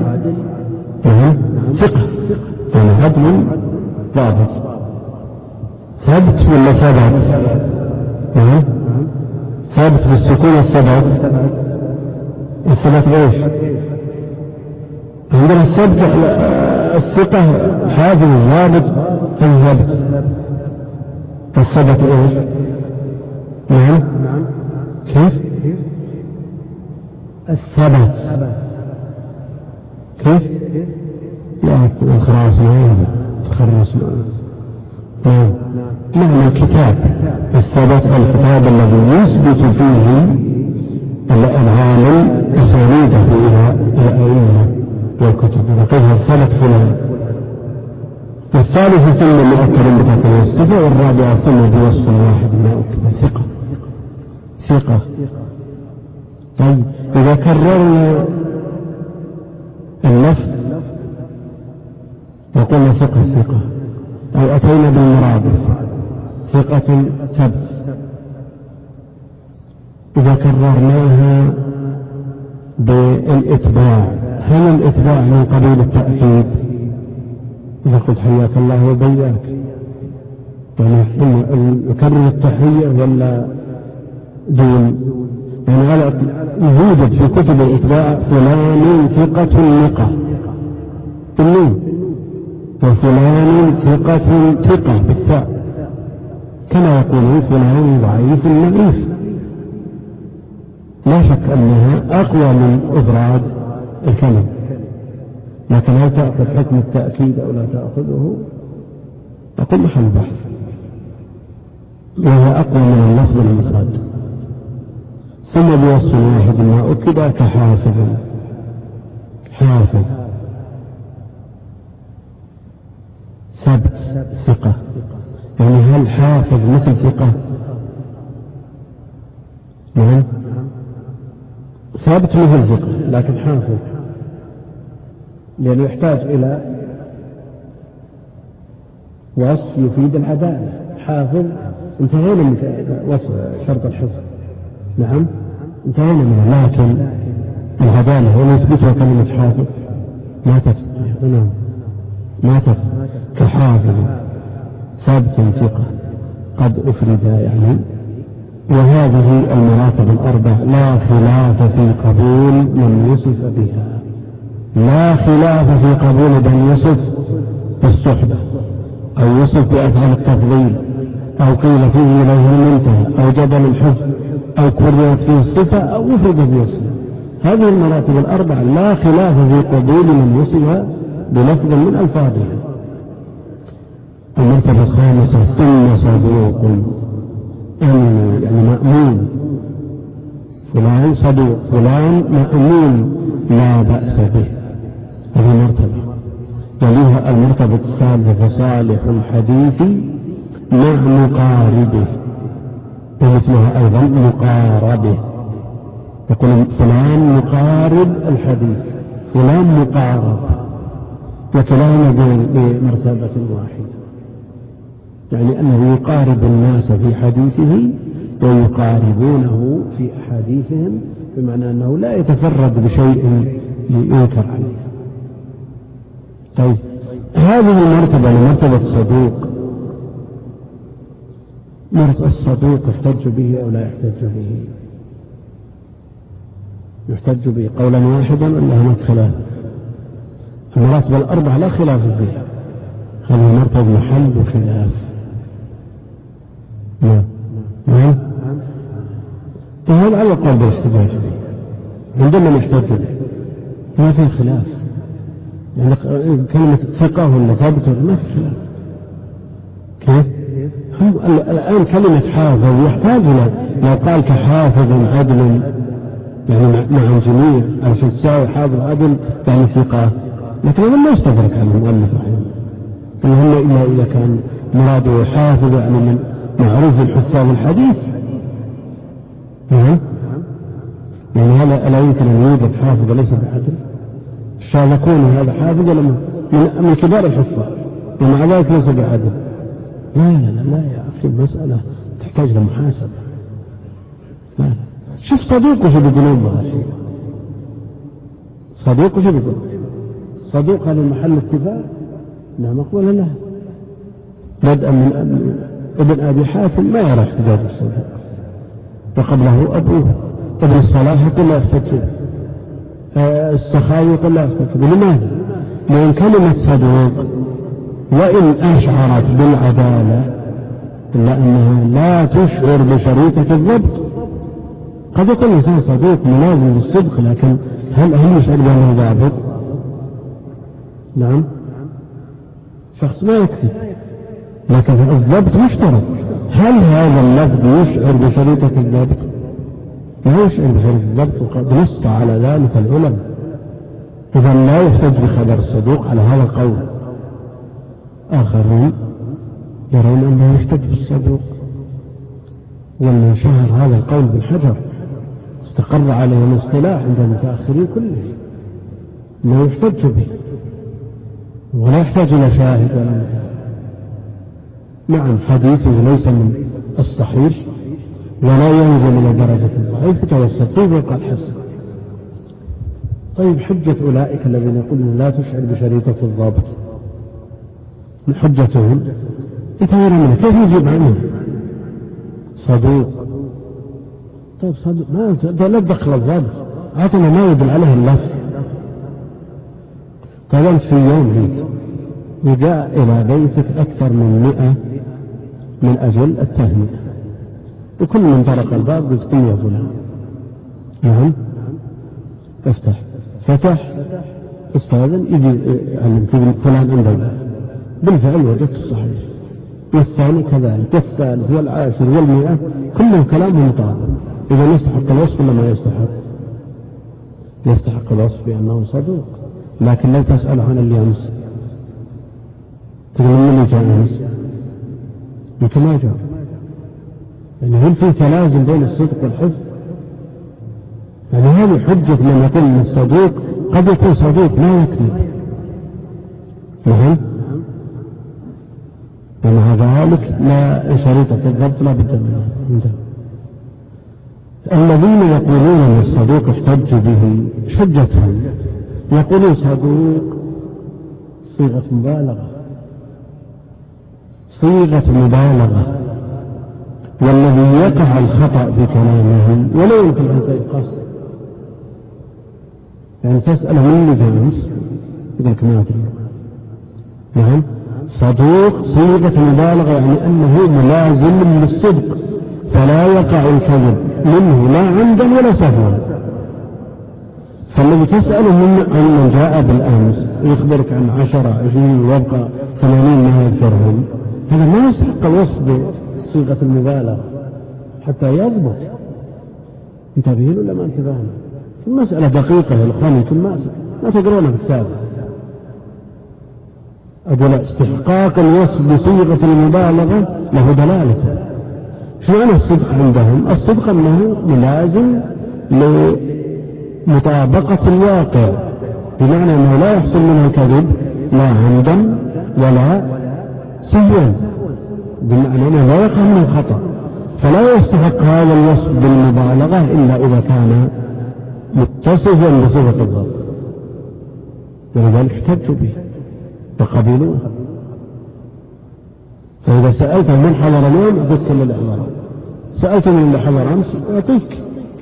ثقة، يعني عدل ضابط. ثبت ولا ثبت؟ ثبت بالسكون الثبت. الثبت ايش؟ عندنا الثبت الثقة حاضر ضابط الثبت. الثبت ايش؟ نعم كيف؟ الثبت كيف؟ لا الخراس معاذ تخرس معاذ معنى الكتاب. الثبت الكتاب الذي يثبت فيه العامل أسانيده إلى الأئمة والكتب، وقيلها الثبت فلان. والثالث ثم مؤكد بتكرير الصفة، والرابعة ثم بوصف واحد ما أكد ثقة ثقة. طيب إذا كررنا اللفظ وقلنا ثقة ثقة، أو أتينا بالمرادف ثقة ثبت، إذا كررناها بالإتباع، هل الإتباع من قبيل التأكيد؟ إذا قلت حياك الله وبياك، يعني نكرر التحية ولا دون؟ يعني غلط يوجد في كتب الإتباع فلان ثقة ثقة بالنون، وفلان ثقة ثقة بالتاء، كما يقولون فلان ضعيف نظيف. لا شك أنها أقوى من إفراد الكلمة، لكن هل تأخذ حكم التأكيد أو لا تأخذه؟ أقول محل بحث، وهي أقوى من اللفظ المفرد. ثم بوصف واحد ما أكد كحافظ، حافظ ثبت ثقة، يعني هل حافظ مثل ثقة؟ نعم ثابت مثل ثقة لكن حافظ، لأنه يحتاج إلى وصف يفيد العدالة. حافظ انتهينا من وصف شرط الحفظ، نعم انتهينا منه، لكن العدالة هو يثبتها كلمة حافظ ما تثبت، نعم ما تثبت كحافظ ثابت ثقة قد أفرد يعني. وهذه المراتب الأربع لا خلاف في قبول من وصف بها، لا خلاف في قبول من يصف بالصحبة أو يصف بأفعال التفضيل أو قيل فيه إليه المنتهى أو جبل الحفظ أو كررت فيه الصفة أو وفد بوصف. هذه المراتب الأربع لا خلاف في قبول من وصف بلفظ من ألفاظها. المرتبة الخامسة ثم صدوق، يعني مأمون، فلان صدوق فلان مأمون لا بأس به، هذه مرتبة. يليها المرتبة الثالثة صالح الحديث مع مقاربه، ومثلها أيضا مقاربه، يقول فلان مقارب الحديث، فلان مقارب، وكلاهما بمرتبة واحدة، يعني أنه يقارب الناس في حديثه ويقاربونه في أحاديثهم، بمعنى أنه لا يتفرد بشيء ينكر عليه. طيب هذه المرتبة لمرتبة صدوق، الصدوق يحتج به أو لا يحتج به؟ يحتج به قولا واحدا ولا هناك خلاف؟ المراتب الأربعة لا خلاف فيها، هذه مرتب محل وخلاف. نعم هذا على القول بالاحتجاج به، عندما نحتج به ما في خلاف، يعني كلمة ثقة ولا ثابت ما في خلاف. كيف؟ الآن كلمة حافظ يحتاج لو قال كحافظ عدل يعني مع الجميع علشان تساوي حافظ عدل يعني ثقة، لكن هذا ما يستدرك على المؤلف رحمه الله، إلا إذا كان مراده حافظ يعني من معروف الحفاظ الحديث. يعني هذا لا يمكن أن يوجد حافظ ليس بعدل، الشاذكون هذا حافظ من كبار الحفاظ ومع ذلك ليس بعدل. لا يا أخي المسألة تحتاج لمحاسبة. لا شوف صدوق وش بيقولون بهذا الشيء، صدوق وش بيقول؟ صدوق هذا محل اتفاق؟ لا مقبول له. بدءا من ابن أبي حاتم ما يرى احتجاج الصدوق، وقبله أبوه ابن الصلاح يقول لا يحتج، السخاوي يقول لا يحتج. لماذا؟ لأن كلمة صدوق وإن أشعرت بالعدالة إلا أنها لا تشعر بشريطة الضبط. قد يكون الإنسان صدوق ملازم للصدق، لكن هل يشعر بأنه ضابط؟ نعم شخص ما يكفي، لكن الضبط مشترك. هل هذا اللفظ يشعر بشريطة الضبط؟ لا يشعر بشريطة الضبط، وقد نص على ذلك العلماء. إذا لا يحتج بخبر الصدوق على هذا القول. آخرون يرون أنه يحتج بالصدوق، ومن شهر هذا القول بالحجر استقر عليه الاصطلاح عند المتأخرين كله أنه يحتج به ولا يحتاج إلى شاهد ولا مثال. نعم حديثه ليس من الصحيح ولا ينزل إلى درجة الضعيف، يتوسط فيه وقال حسن. طيب حجة أولئك الذين يقولون لا تشعر بشريطة الضابط، حجتهم يتغير منه، كيف يجيب عنه؟ صدوق. طيب صدوق ما لا تدخل الضابط، عطنا ما يدل عليه اللفظ. طلبت في يوم هيك وجاء إلى بيتك أكثر من 100 من أجل التهنئة، وكل من طرق الباب قلت قل يا فلان. نعم افتح، فتح استاذن يجي يعلم فلان عند الباب، بالفعل وجدت الصحيح، والثاني كذلك، والثالث والعاشر والمئة كله كلامه مطابق. إذا يستحق الوصف ولا ما يستحق؟ يستحق الوصف بأنه صدوق. لكن لو تسأل عن اللي أمس تقول من اللي جاء أمس يمكن ما جاء، يعني هل في تلازم بين الصدق والحفظ؟ يعني هذه حجة من يقول من الصدوق قد يكون صدوق لا يكذب. نعم ومع ذلك لا شريطة الضبط لا بد منه. الذين يقولون ان الصدوق احتج به حجتهم يقولون صدوق صيغة مبالغة، صيغة مبالغة، والذي يقع الخطأ في كلامه ولا يمكن أن تقصد. يعني تسأله من اللي جالس يقول لك ما أدري. نعم صدوق صيغة مبالغة، يعني أنه ملازم للصدق فلا يقع الكذب منه لا عمدا ولا سهوا. فالذي تسأله عن من جاء بالأمس يخبرك عن 10 20 ويبقى 80 ما يذكرهم، هذا ما يستحق الوصف بصيغة المبالغة حتى يضبط. انتبهين ولا ما انتبهنا؟ المسألة دقيقة يا الأخوان، يمكن ما تقرونها بالتابع. أقول استحقاق الوصف بصيغة المبالغة له دلالة. شو معنى الصدق عندهم؟ الصدق أنه ملازم لمطابقة الواقع، بمعنى أنه لا يحصل منه الكذب لا عمدا ولا سهوا، بمعنى أنه لا يقع منه الخطأ، فلا يستحق هذا الوصف بالمبالغة إلا إذا كان متصفا بصفة الضبط، ولذلك احتجوا به وقبلوه. فإذا سألت من حضر اليوم أعطيك كل اللي حضر، سألت من اللي حضر أمس أعطيك.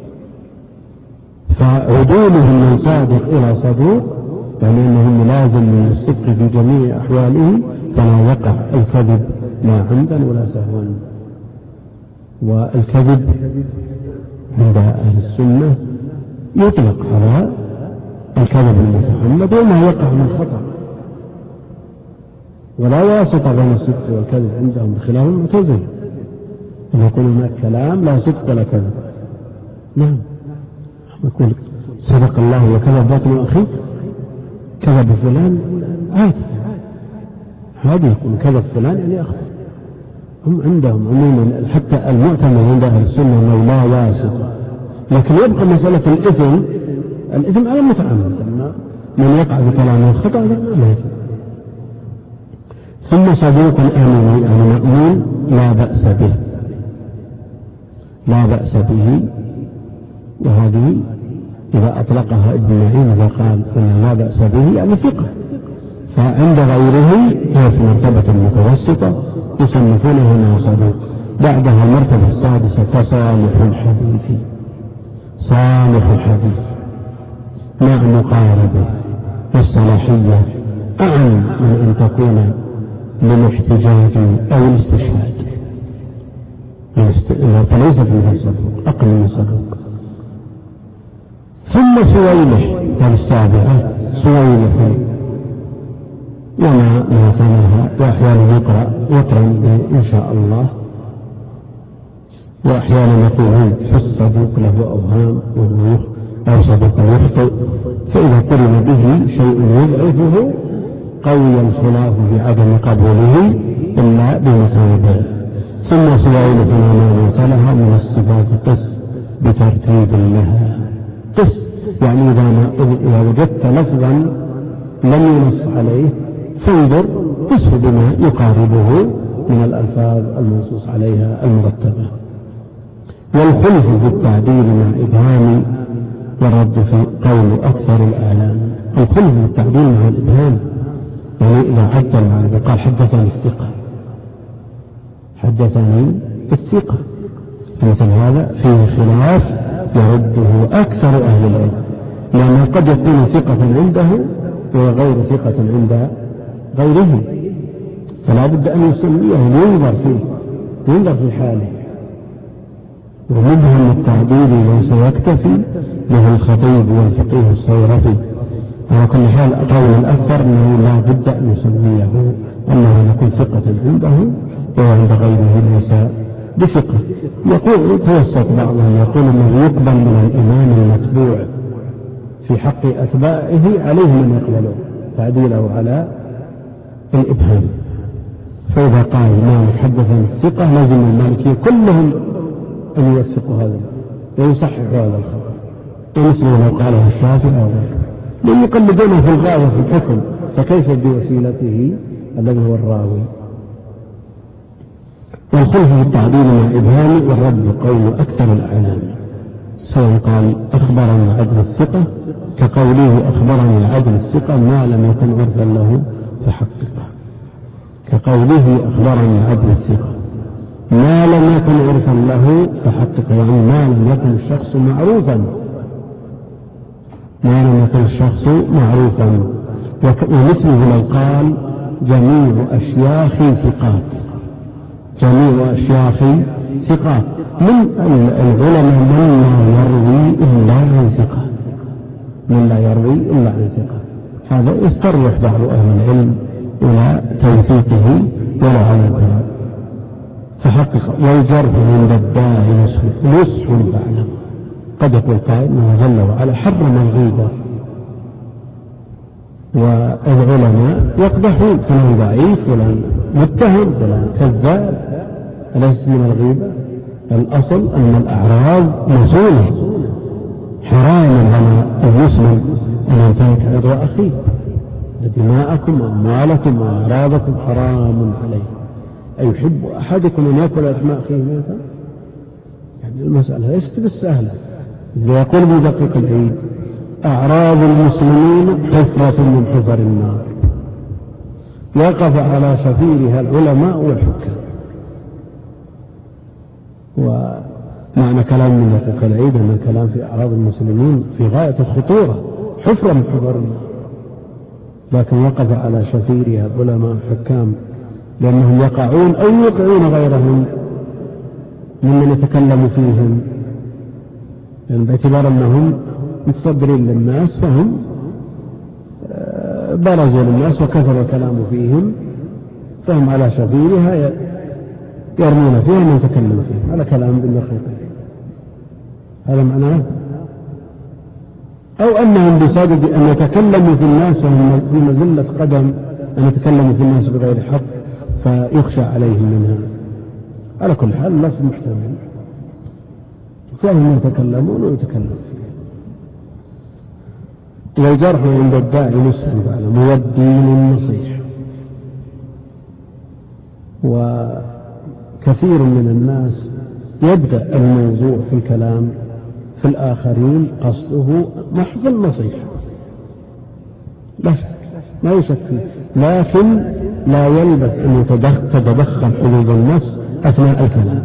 فعدولهم من صادق إلى صدوق يعني أنه ملازم من الصدق في جميع أحواله، فلا يقع الكذب لا عمدا ولا سهوا. والكذب عند أهل السنة يطلق على الكذب المتعمد وما يقع من خطأ، ولا واسطة بين الصدق والكذب عندهم بخلاف المعتزلة، أن يكون هناك كلام لا صدق ولا كذب. نعم، يقول صدق الله وكذب بطن أخيك، كذب فلان عادي، هذا يكون كذب فلان يعني أخطأ. هم عندهم عموما حتى المعتمد عند أهل السنة أنه لا واسطة، لكن يبقى مسألة الإثم على المتعمد، من يقع بكلامه الخطأ لا يثم. ثم صدوق آمن يعني مأمون لا بأس به، وهذه إذا أطلقها ابن معين إذا قال إن لا بأس به يعني ثقة، فعند غيره هي في مرتبة المتوسطة يصنفونه هنا صدوق. بعدها المرتبة السادسة صالح الحديث مع مقاربه والصلاحية أعم من أن تكون للاحتجاج أو الاستشهاد، فليس فيها صدوق، أقل من صدوق. ثم سويلح السابعة سويلح وما مثلها، وأحيانا يقرأ إن شاء الله، وأحيانا يقولون في الصدوق له أوهام أو صدوق يخطئ، فإذا قرن به شيء يضعفه قوي الخلاف بعدم قبوله إلا بمتابعه. ثم سويلح وما مثلها من الصفات قس بترتيب لها، قس يعني إذا وجدت لفظا لم ينص عليه فانظر قسه بما يقاربه من الألفاظ المنصوص عليها المرتبة. والخلف في التعديل مع إبهام والرد في قول أكثر الآلام. الخلف في التعديل مع الإبهام يعني إذا عدل معه قال حدثني الثقة مثل هذا فيه خلاف يرده أكثر أهل العلم، لأنه قد يكون ثقة عنده وغير ثقة عند غيره، فلا بد أن يسميه ينظر في حاله. ومبهم التعديل ليس يكتفي له الخطيب والفقيه الصيرفي. على كل حال قول الأكثر أنه لا بد أن يسميه أنه يكون ثقة عنده وعند غيره ليس بثقة. يقول توسط بعضهم يقول أنه يقبل من الإمام المتبوع في حق أتباعه عليهم أن يقبلوا تعديله على الإبهام. فإذا قال مالك حدثني الثقة لازم المالكية كلهم أن يوثقوا هذا ويصححوا هذا الخبر، ومثل لو قاله الشافعي أو غيره، لأن يقلدونه في الغاية في الحكم، فكيف بوسيلته الذي هو الراوي. والخلف في التعديل مع إبهام والرد قول أكثر الأعلام، سواء قال أخبرني عدل الثقة كقوله أخبرني عدل الثقة ما لم يكن عرفا له فحققه، كقوله أخبرني عدل الثقة ما لم يكن عرفا له فحققه، يعني ما لم يكن الشخص معروفا. ومثله لو قال جميع أشياخي ثقات من العلماء من لا يروي إلا عن ثقة، هذا يستريح بعض أهل العلم إلى توثيقه ولا على الكلام فحقق. والجرح عند الداعي نصح فاعلم. قد يقول قائل انه جل وعلا حرم الغيبة، والعلماء يقدحون فلان ضعيف فلان متهم فلان كذاب، أليس من الغيبة؟ الأصل أن الأعراض مصونة، حرام على المسلم أن ينتهك عرض أخيه، دماءكم وأموالكم وأعراضكم حرام عليه. أيحب أحدكم أن يأكل لحم أخيه ميتا؟ يعني المسألة ليست بالسهلة. إذا يقول بدقيق العيد أعراض المسلمين حفرة من حفر النار، وقف على شفيرها العلماء والحكام. ومعنى كلام من يقول العيد أن الكلام في أعراض المسلمين في غاية الخطورة، حفرة من حفر النار، لكن وقف على شفيرها العلماء والحكام لأنهم يقعون أو يوقعون غيرهم ممن يتكلم فيهم، يعني باعتبار أنهم متصدرين للناس فهم برزوا للناس وكثر الكلام فيهم، فهم على شفيرها يرمون فيها من يتكلم فيها على كلام بالنخيط. هذا معناه. أو أنهم بصدد أن يتكلموا في الناس وهم في مزلة قدم أن يتكلموا في الناس بغير حق فيخشى عليهم منها. على كل حال لفظ محتمل، فهم يتكلمون ويتكلمون فيه. والجرح عند الداعي نصف فعلا هو الدين النصيح. وكثير من الناس يبدأ الموضوع في الكلام في الآخرين قصده محض النصيحة، لا شك ما يشك فيه، لكن لا يلبث أن تتدخل حدود النفس أثناء الكلام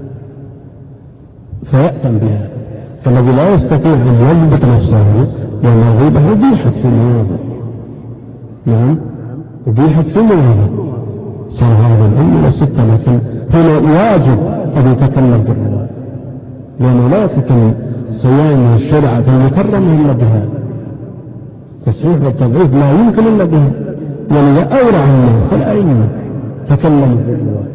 فيأتم بها. فالذي لا يستطيع أن يضبط نفسه لأن الغيبة أبيحت في المواضع، نعم أبيحت في المواضع صار هذا العلم إلى 6، لكن هنا واجب أن يتكلم بالرواية لأنه لا يتكلم صيانة الشرعة المكرمة إلا بها، تصحيح والتضعيف لا يمكن إلا بها، يعني إذا أورع الناس فالأئمة تكلموا بالرواية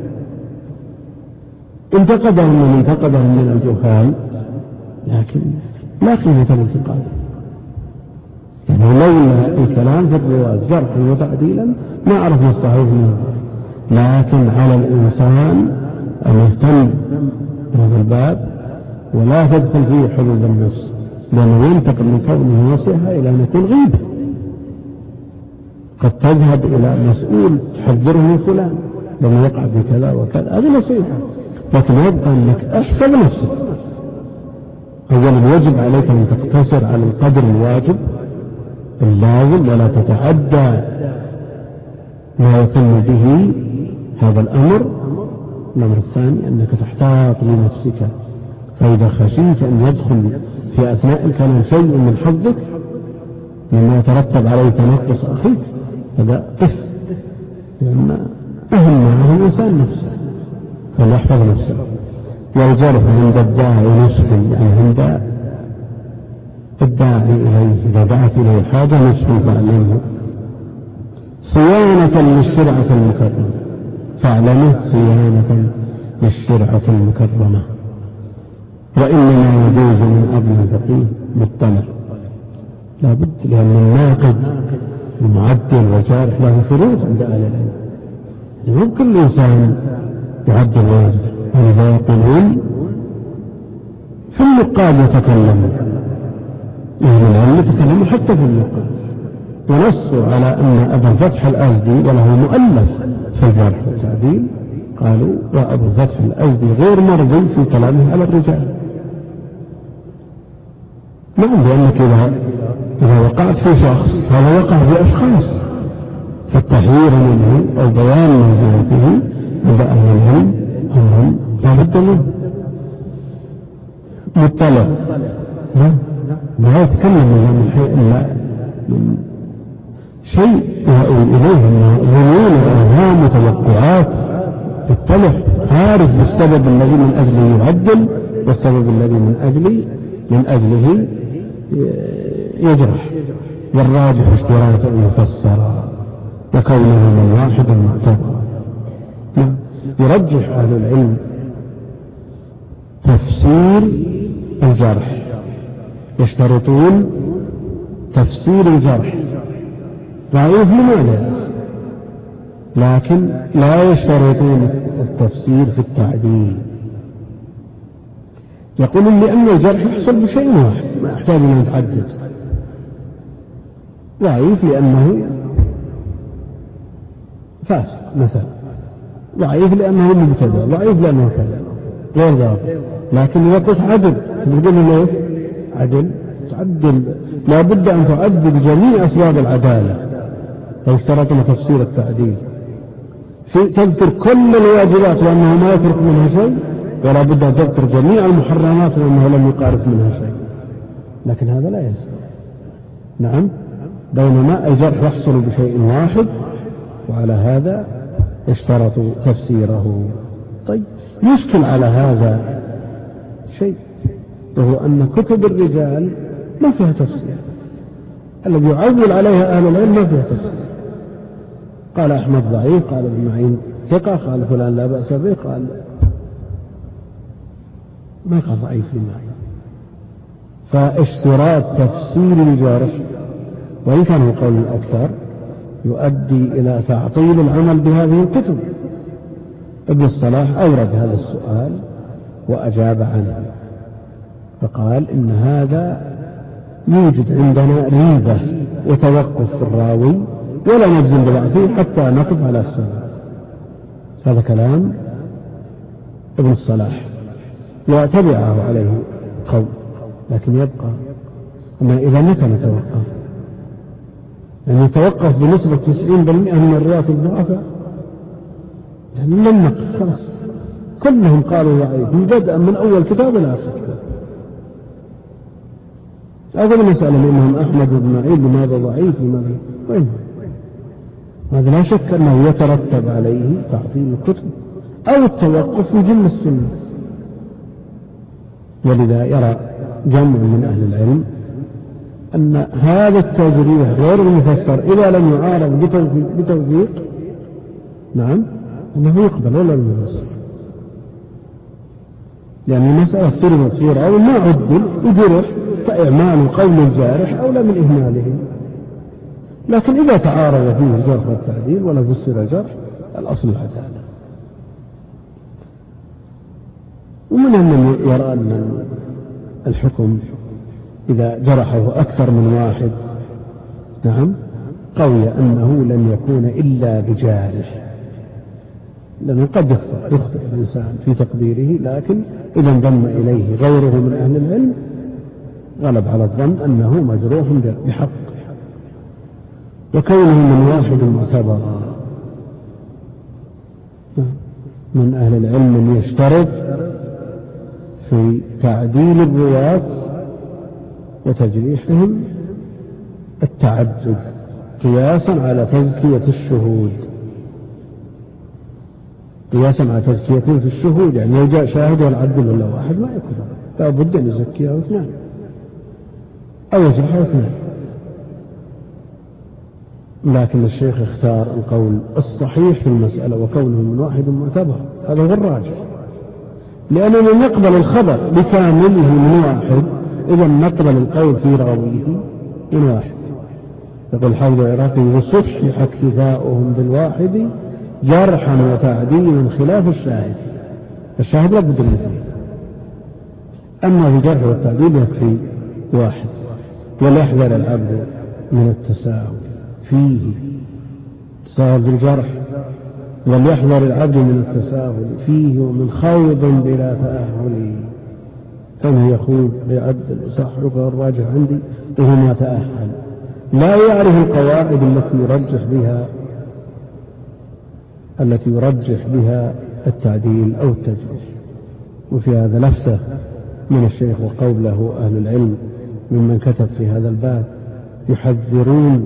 انتقدهم من انتقدهم من الجهال، لكن لا قيمة للانتقاد، يعني لولا الكلام في الرواية جرحا وتعديلا ما عرفنا الصحيح منه. لكن على الإنسان أن يهتم بهذا الباب ولا تدخل فيه حدود النفس، لأنه ينتقل من كونه نصيحة إلى أن يكون غيبة. قد تذهب إلى مسؤول تحذره من فلان لما يقع بكذا وكذا، هذه نصيحة، لكن يبقى أنك أحفظ نفسك. أولا يجب عليك أن تقتصر على القدر الواجب اللازم ولا تتعدى ما يتم به هذا الأمر. الأمر الثاني أنك تحتاط لنفسك، فإذا خشيت أن يدخل في أثناء الكلام شيء من حظك مما يترتب عليه تنقص أخيك هذا قف، لأن أهم معه الإنسان نفسه فليحفظ نفسه. والجرح عند الداعي نصف، يعني عند الداعي إليه إذا دعت إليه حاجة نصف فاعلمه صيانة للشرعة المكرمة، فاعلمه صيانة للشرعة المكرمة. وإنما يجوز من أبن الفقيه مطلع لابد، لأن الناقد المعدل وجارح له فروض عند أهل العلم، يعني كل إنسان يعدل واجب. ولذا يقولون في النقاد يتكلم، أهل العلم يتكلم حتى في النقاد، ونصوا على أن أبا الفتح الأزدي وله مؤلف في الجرح والتعديل قالوا وأبو الفتح الأزدي غير مرضي في كلامه على الرجال. نعم، لأنك إذا وقعت في شخص هذا وقع في أشخاص، فالتحذير منه أو بيان منزلته عند أهل العلم أمر لا بد منه. مطلع لا يتكلم من شيء إلا من شيء إليه ظنون وأوهام وتوقعات، مطلع عارف بالسبب الذي من أجله يعدل والسبب الذي من أجله يجرح، والراجح اشتراط يفسر وكونه من واحد معتبر. يرجح أهل العلم تفسير الجرح، يشترطون تفسير الجرح ضعيف لماذا، لكن لا يشترطون التفسير في التعديل. يقولون لأن الجرح يحصل بشيء واحد ما يحتاج أن يتعدد. ضعيف لأنه فاسق مثلا، ضعيف لأنه مبتدع، ضعيف لأنه كذا غير ضابط. لكن إذا قلت عدل تقول ليه عدل؟ تعدل لابد أن تعدل جميع أسباب العدالة، فاشترطنا تفسير التعديل تذكر كل الواجبات وأنه ما يترك منها شيء، ولا بد أن تذكر جميع المحرمات وأنه لم يقارف منها شيء، لكن هذا لا يصح. نعم، بينما الجرح يحصل بشيء واحد، وعلى هذا اشترطوا تفسيره. طيب، يشكل على هذا شيء، وهو أن كتب الرجال ما فيها تفسير، الذي يعول عليها أهل العلم ما فيها تفسير. قال أحمد ضعيف، قال ابن معين ثقة، قال فلان لا بأس به، قال ما قال ضعيف للمعين. فاشتراط تفسير الجرح وإن كان هو قول الأكثر يؤدي إلى تعطيل العمل بهذه الكتب. ابن الصلاح أورد هذا السؤال وأجاب عنه، فقال إن هذا يوجد عندنا ريبة وتوقف في الراوي ولا نجزم بضعفه حتى نقف على السنة. هذا كلام ابن الصلاح وتبعه عليه قول، لكن يبقى أن إذا متى نتوقف؟ يعني نتوقف بنسبة 90% من الرواة الضعفاء، يعني لم نقف خلاص، كلهم قالوا ضعيف بدءا من أول كتاب إلى آخر كتاب. هذا المسألة الإمام أحمد بن معين لماذا ضعيف لماذا وين؟ هذا لا شك أنه يترتب عليه تعطيل الكتب أو التوقف في جل السنة. ولذا يرى جمع من أهل العلم أن هذا التجريح غير المفسر إذا لم يعارض بتوثيق نعم أنه يقبل ولا المفسر، لأن المسألة افترضت في راوي ما عدل وجرح كإعمال قول الجارح أولى من إهماله. لكن إذا تعارض فيه الجرح والتعديل ولا فسر الجرح الأصل العدالة. ومن من يرى أن الحكم إذا جرحه أكثر من واحد نعم قوي أنه لن يكون إلا بجارح، لأنه قد يخطئ الإنسان في تقديره، لكن إذا انضم إليه غيره من أهل العلم غلب على الظن أنه مجروح بحق. وكونه من واحد معتبر من أهل العلم من يشترط في تعديل الرواة وتجريحهم التعدد قياسا على تزكية الشهود، قياسا على تزكية في الشهود، يعني لو جاء شاهد والعدل ولا واحد ما يكفر، لا بد أن يزكيه اثنان أو يجرحه اثنان. لكن الشيخ اختار القول الصحيح في المسألة وكونه من واحد معتبر، هذا هو الراجح، لأننا نقبل الخبر بكامله من واحد، إذا نقبل القول في راويه من واحد. يقول الحافظ العراقي وصحح اكتفاؤهم بالواحد جرحا وتعديلا خلاف الشاهد، الشاهد لا بد من اثنين، أما في الجرح والتعديل يكفي واحد. وليحذر العبد من التساهل فيه، تساهل بالجرح، وليحذر العبد من التساهل فيه ومن خوض بلا تأهل، كان يخوض ليعدل صاحبه الراجح عندي وهو ما تأهل، لا يعرف القواعد التي يرجح بها التعديل أو التجريح. وفي هذا لفتة من الشيخ وقول له أهل العلم ممن كتب في هذا الباب يحذرون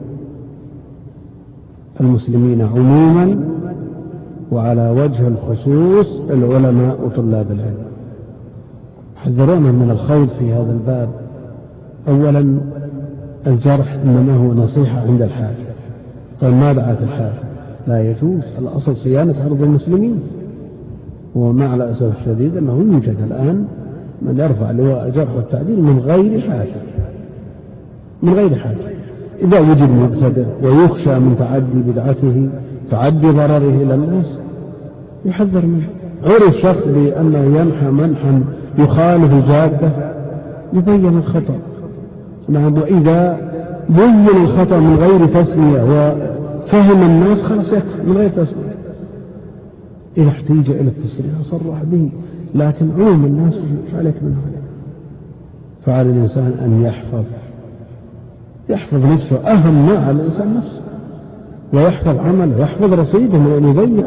المسلمين عموما وعلى وجه الخصوص العلماء وطلاب العلم، يحذرون من الخوض في هذا الباب. أولا الجرح إنما هو نصيحة عند الحاجة، طيب ما دعت الحاجة لا يجوز، الأصل صيانة عرض المسلمين. ومع الأسف الشديد أنه يوجد الآن من يرفع لواء الجرح والتعديل من غير حاجة، إذا وجد مبتدع ويخشى من تعدي بدعته تعدي ضرره إلى الناس يحذر منه. عرف شخص بأنه ينحى منحا يخالف الجادة يبين الخطأ، نعم، وإذا بين الخطأ من غير تسمية وفهم الناس خلاص يكفي من غير تسمية. إذا احتيج إلى التسمية صرح به، لكن عموم الناس مش عليك من هذا. فعلى الإنسان أن يحفظ نفسه، أهم ما على الإنسان نفسه، ويحفظ عمله ويحفظ رصيده من أن يضيع.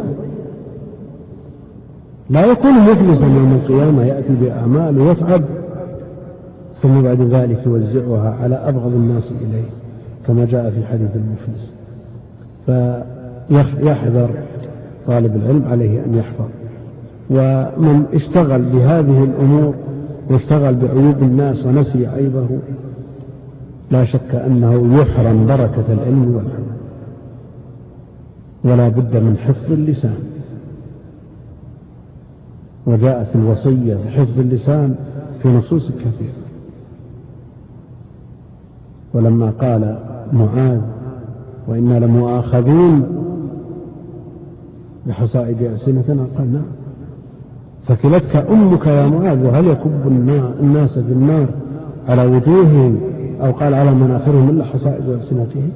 لا يكون مفلسا يوم القيامة يأتي بأعمال ويتعب ثم بعد ذلك يوزعها على أبغض الناس إليه كما جاء في حديث المفلس. فيحذر طالب العلم عليه أن يحفظ. ومن اشتغل بهذه الأمور واشتغل بعيوب الناس ونسي عيبه لا شك أنه يحرم بركة العلم والعمل. ولا بد من حفظ اللسان، وجاءت الوصية بحفظ اللسان في نصوص كثيرة. ولما قال معاذ وإنا لمؤاخذون بحصائد ألسنتنا قال نعم. فكلتك أمك يا معاذ، وهل يكب الناس في النار على وجوههم أو قال على مناخرهم إلا حصائد ألسنتهم؟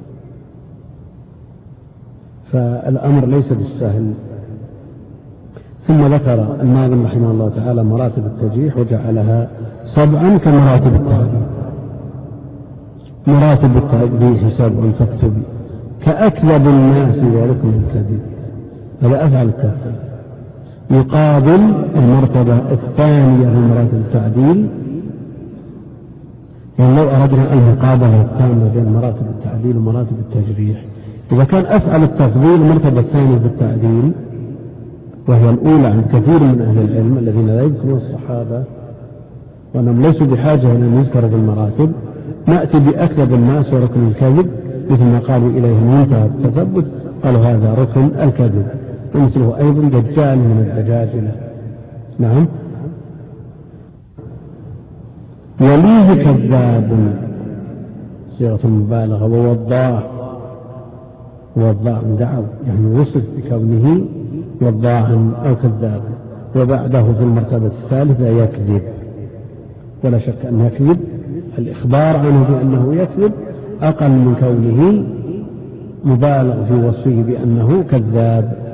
فالأمر ليس بالسهل. ثم ذكر الناظم رحمه الله تعالى مراتب التجريح وجعلها 7 كمراتب التعديل. مراتب التجريح 7 فاكتب كأكذب الناس وركن الكذب. هذا أفعل التعديل يقابل المرتبة الثانية من مراتب التعديل. يعني لو أردنا المقابلة التامة بين مراتب التعديل ومراتب التجريح، إذا كان أفعل التفضيل المرتبة الثانية في التعديل وهي الأولى عند كثير من أهل العلم الذين لا يذكرون الصحابة وأنهم ليسوا بحاجة إلى أن يذكروا في المراتب، نأتي بأكذب الناس وركن الكذب مثل ما قالوا إليه منتهى التثبت، قالوا هذا ركن الكذب. ومثله أيضا دجال من الدجاجلة. نعم. وليه كذاب صيغة المبالغة، ووضاع دعو يعني وصف بكونه وضاعا أو كذابا. وبعده في المرتبة الثالثة يكذب، ولا شك أن يكذب الإخبار عنه بأنه يكذب أقل من كونه مبالغ في وصفه بأنه كذاب.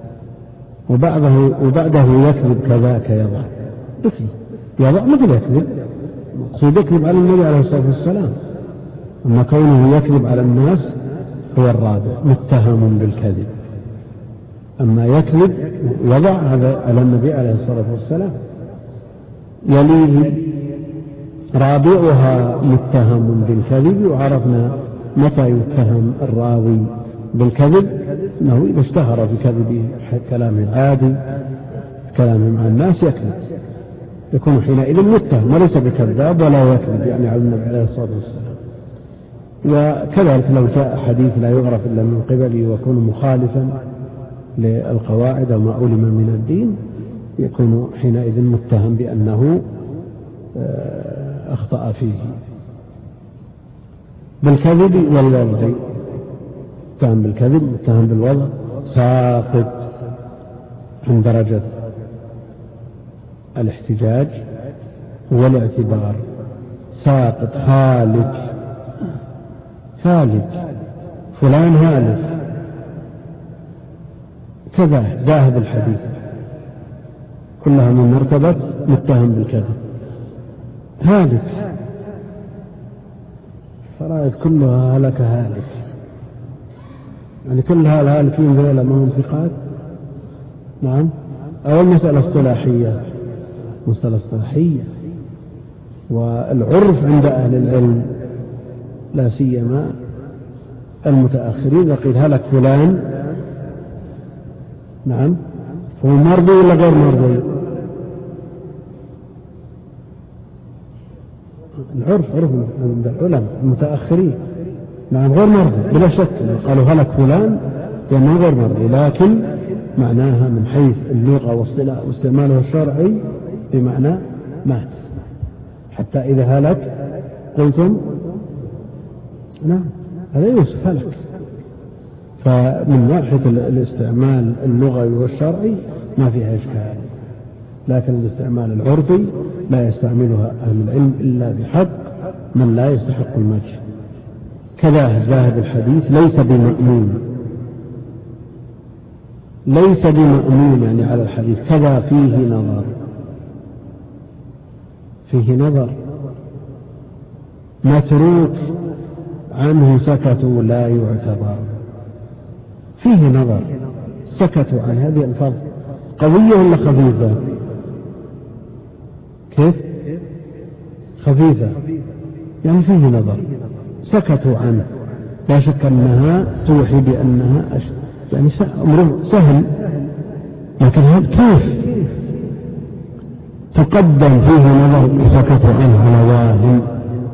وبعده يكذب كذاك يضع مثل يكذب، مقصود يكذب على النبي عليه الصلاة والسلام. أما كونه يكذب على الناس هو الرابع متهم بالكذب. أما يكذب يضع هذا على النبي عليه الصلاة والسلام. يليه رابعها متهم بالكذب. وعرفنا متى يتهم الراوي بالكذب، أنه إذا اشتهر بكذب كلامه العادي كلامه مع الناس يكذب، يكون حينئذ متهم وليس بكذاب ولا يكذب يعني على النبي عليه الصلاة والسلام. وكذلك لو جاء حديث لا يعرف إلا من قبله ويكون مخالفا للقواعد وما علم من الدين يكون حينئذ متهم بأنه أخطأ فيه. بالكذب والوضع، متهم بالكذب متهم بالوضع ساقط عن درجة الاحتجاج والاعتبار، ساقط هالك فلان هالك كذا ذاهب الحديث، كلها من مرتبة متهم بالكذب هالك. فرائد كلها هلك هالك، يعني كلها الهالكين ذولا ما هم ثقات. نعم. أول مسألة اصطلاحية، مسألة اصطلاحية. والعرف عند أهل العلم لا سيما المتأخرين قيل هلك فلان نعم هو مرضي ولا غير مرضي؟ العرف عند العلماء المتأخرين نعم غير مرضي بلا شك. قالوا هلك فلان لأنه غير مرضي، لكن معناها من حيث اللغة واستعماله الشرعي بمعنى مات. حتى إذا هلك قلتم نعم هذا يوسف هلك. فمن ناحية الاستعمال اللغوي والشرعي ما فيها إشكال، لكن الاستعمال العرفي لا يستعملها أهل العلم إلا بحق من لا يستحق المدح. كذا ذاهب الحديث ليس بمأمون يعني على الحديث، كذا فيه نظر متروك عنه سكتوا لا يعتبر. فيه نظر، سكتوا عن هذه الألفاظ قوية ولا خفيفة؟ كيف؟ خفيفة، يعني فيه نظر، سكتوا عنه، لا شك أنها توحي بأنها يعني أمر سهل، لكن هذا كيف تقدم فيه نظر سكتوا عنه على واهم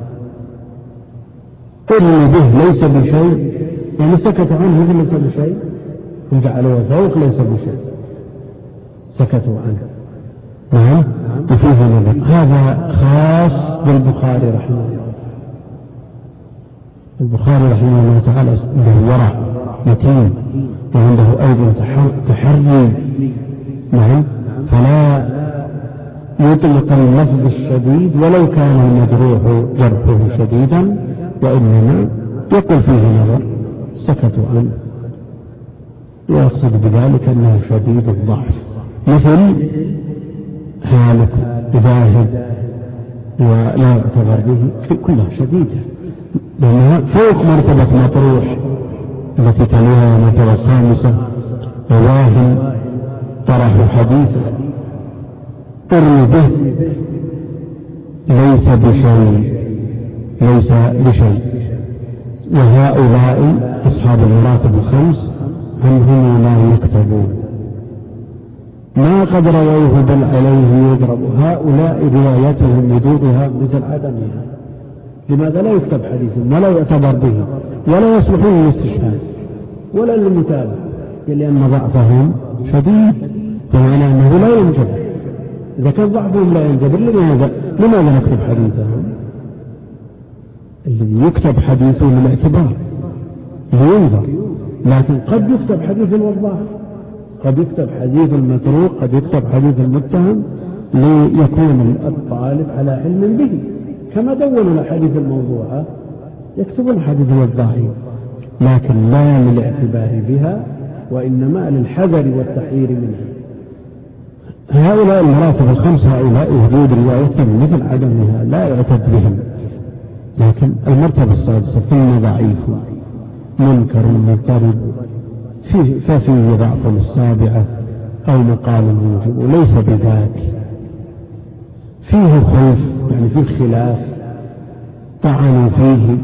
قرن به ليس بشيء، يعني سكتوا عنه مثل ليس بشيء، وجعلوه فوق ليس بشيء، سكتوا عنه. نعم، وفيه نظر. هذا خاص بالبخاري رحمه الله. البخاري رحمه الله تعالى عنده ورع متين، وعنده أيضا تحري. نعم، فلا يطلق اللفظ الشديد ولو كان المجروح جرحه شديدا، وإنما يقول فيه نظر سكتوا عنه، ويقصد بذلك أنه شديد الضعف، مثل هالك ذاهب ولا يعتبر به، كلها شديدة لأنها فوق مرتبة مطروح التي تليها مرتبة الخامسة، وواهم طرح حديثا قرن به ليس بشيء. وهؤلاء أصحاب المراتب الخمس عنهم لا يكتبون، ما قد رووه بل عليه يضرب. هؤلاء روايتهم وجودها مثل عدمها. لماذا لا يكتب حديثهم ولا يعتبر به ولا يصلحون للاستشهاد ولا للمتابعة؟ لأن ضعفهم شديد، بمعنى أنه لا ينجبر. إذا كان ضعفهم لا ينجبر لماذا نكتب حديثهم؟ الذي يكتب حديثه للاعتبار لينظر، لكن قد يكتب حديث الوضاح، قد يكتب حديث المتروك، قد يكتب حديث المتهم ليكون الطالب على علم به، كما دونوا الحديث الموضوعة يكتبون حديث الوضاحين، لكن لا للاعتبار بها وإنما للحذر والتحذير منها. هؤلاء المراتب الخمسة هؤلاء وجود روايتهم مثل عدمها لا يعتد بهم. لكن المرتبة السادسة ثم ضعيف منكر مضطرب ففيه ضعف السابعة أو مقال موجب وليس بذاك، فيه خوف يعني فيه خلاف، طعنوا فيه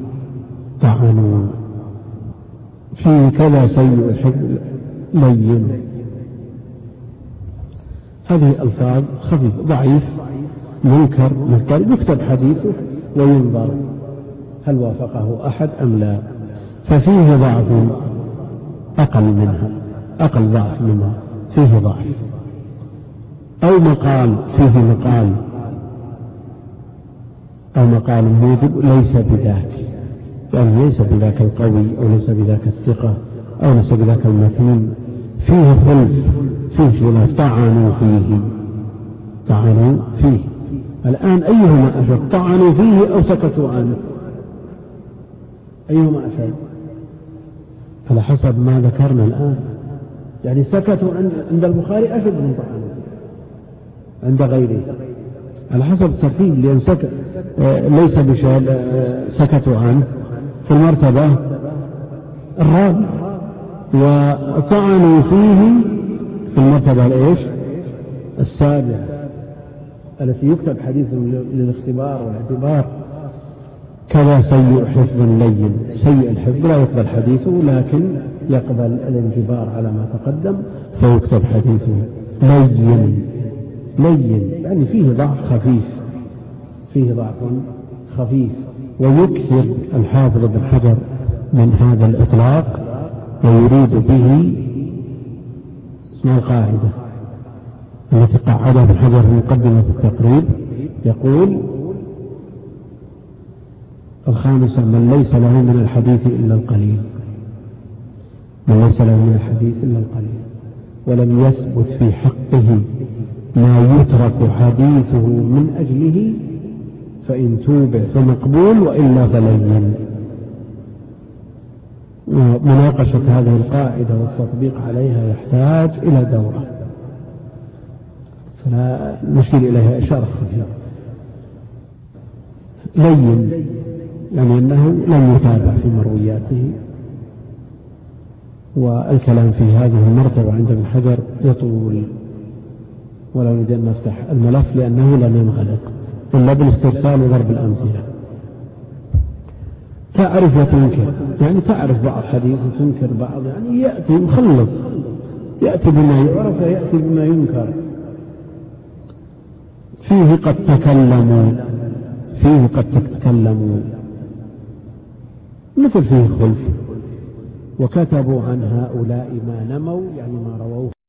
كذا سيء الحفظ لين. هذه ألفاظ خفيفة. ضعيف منكر مضطرب يكتب حديثه وينظر هل وافقه أحد أم لا، ففيه ضعف أقل ضعف منها، فيه ضعف. أو مقال فيه مقال أو مقال موجب ليس بذاك، يعني ليس بذاك القوي أو ليس بذاك الثقة أو ليس بذاك المتين، فيه خلف، فيه خلاف، طعنوا فيه. الآن أيهما أشد، طعنوا فيه أو سكتوا عنه؟ أيهما أشد؟ على حسب ما ذكرنا الآن. يعني سكتوا عند البخاري أشد من طعنوا عند غيره على حسب الترتيب، لأن ليس بشيء سكتوا عنه في المرتبة الرابعة، وطعنوا فيه في المرتبة السابعة التي يكتب حديث للاختبار والاعتبار. كذا سيء حفظ لين، سيء الحفظ لا يقبل حديثه لكن يقبل الانجبار على ما تقدم فيكتب حديثه. لين يعني فيه ضعف خفيف، ويكثر الحافظ بن حجر من هذا الإطلاق ويريد به اسم القاعدة التي قعدها ابن حجر في مقدمة التقريب، يقول: الخامسة من ليس له من الحديث إلا القليل، ولم يثبت في حقه ما يترك حديثه من أجله فإن توبع فمقبول وإلا فلين. ومناقشة هذه القاعدة والتطبيق عليها يحتاج إلى دورة، فلا نشير إليها إشارة خفيفة. لين يعني أنه لم يتابع في مروياته، والكلام في هذه المرتبة عند ابن حجر يطول، ولا نريد أن نفتح الملف لأنه لن ينغلق إلا بالاسترسال وضرب الأمثلة. تعرف وتنكر، يعني تعرف بعض حديث وتنكر بعض، يعني يأتي مخلط، يأتي بما يعرف ويأتي بما ينكر. فيه قد تكلموا مثل فيه خلف، وكتبوا عن هؤلاء ما نموا، يعني ما رووه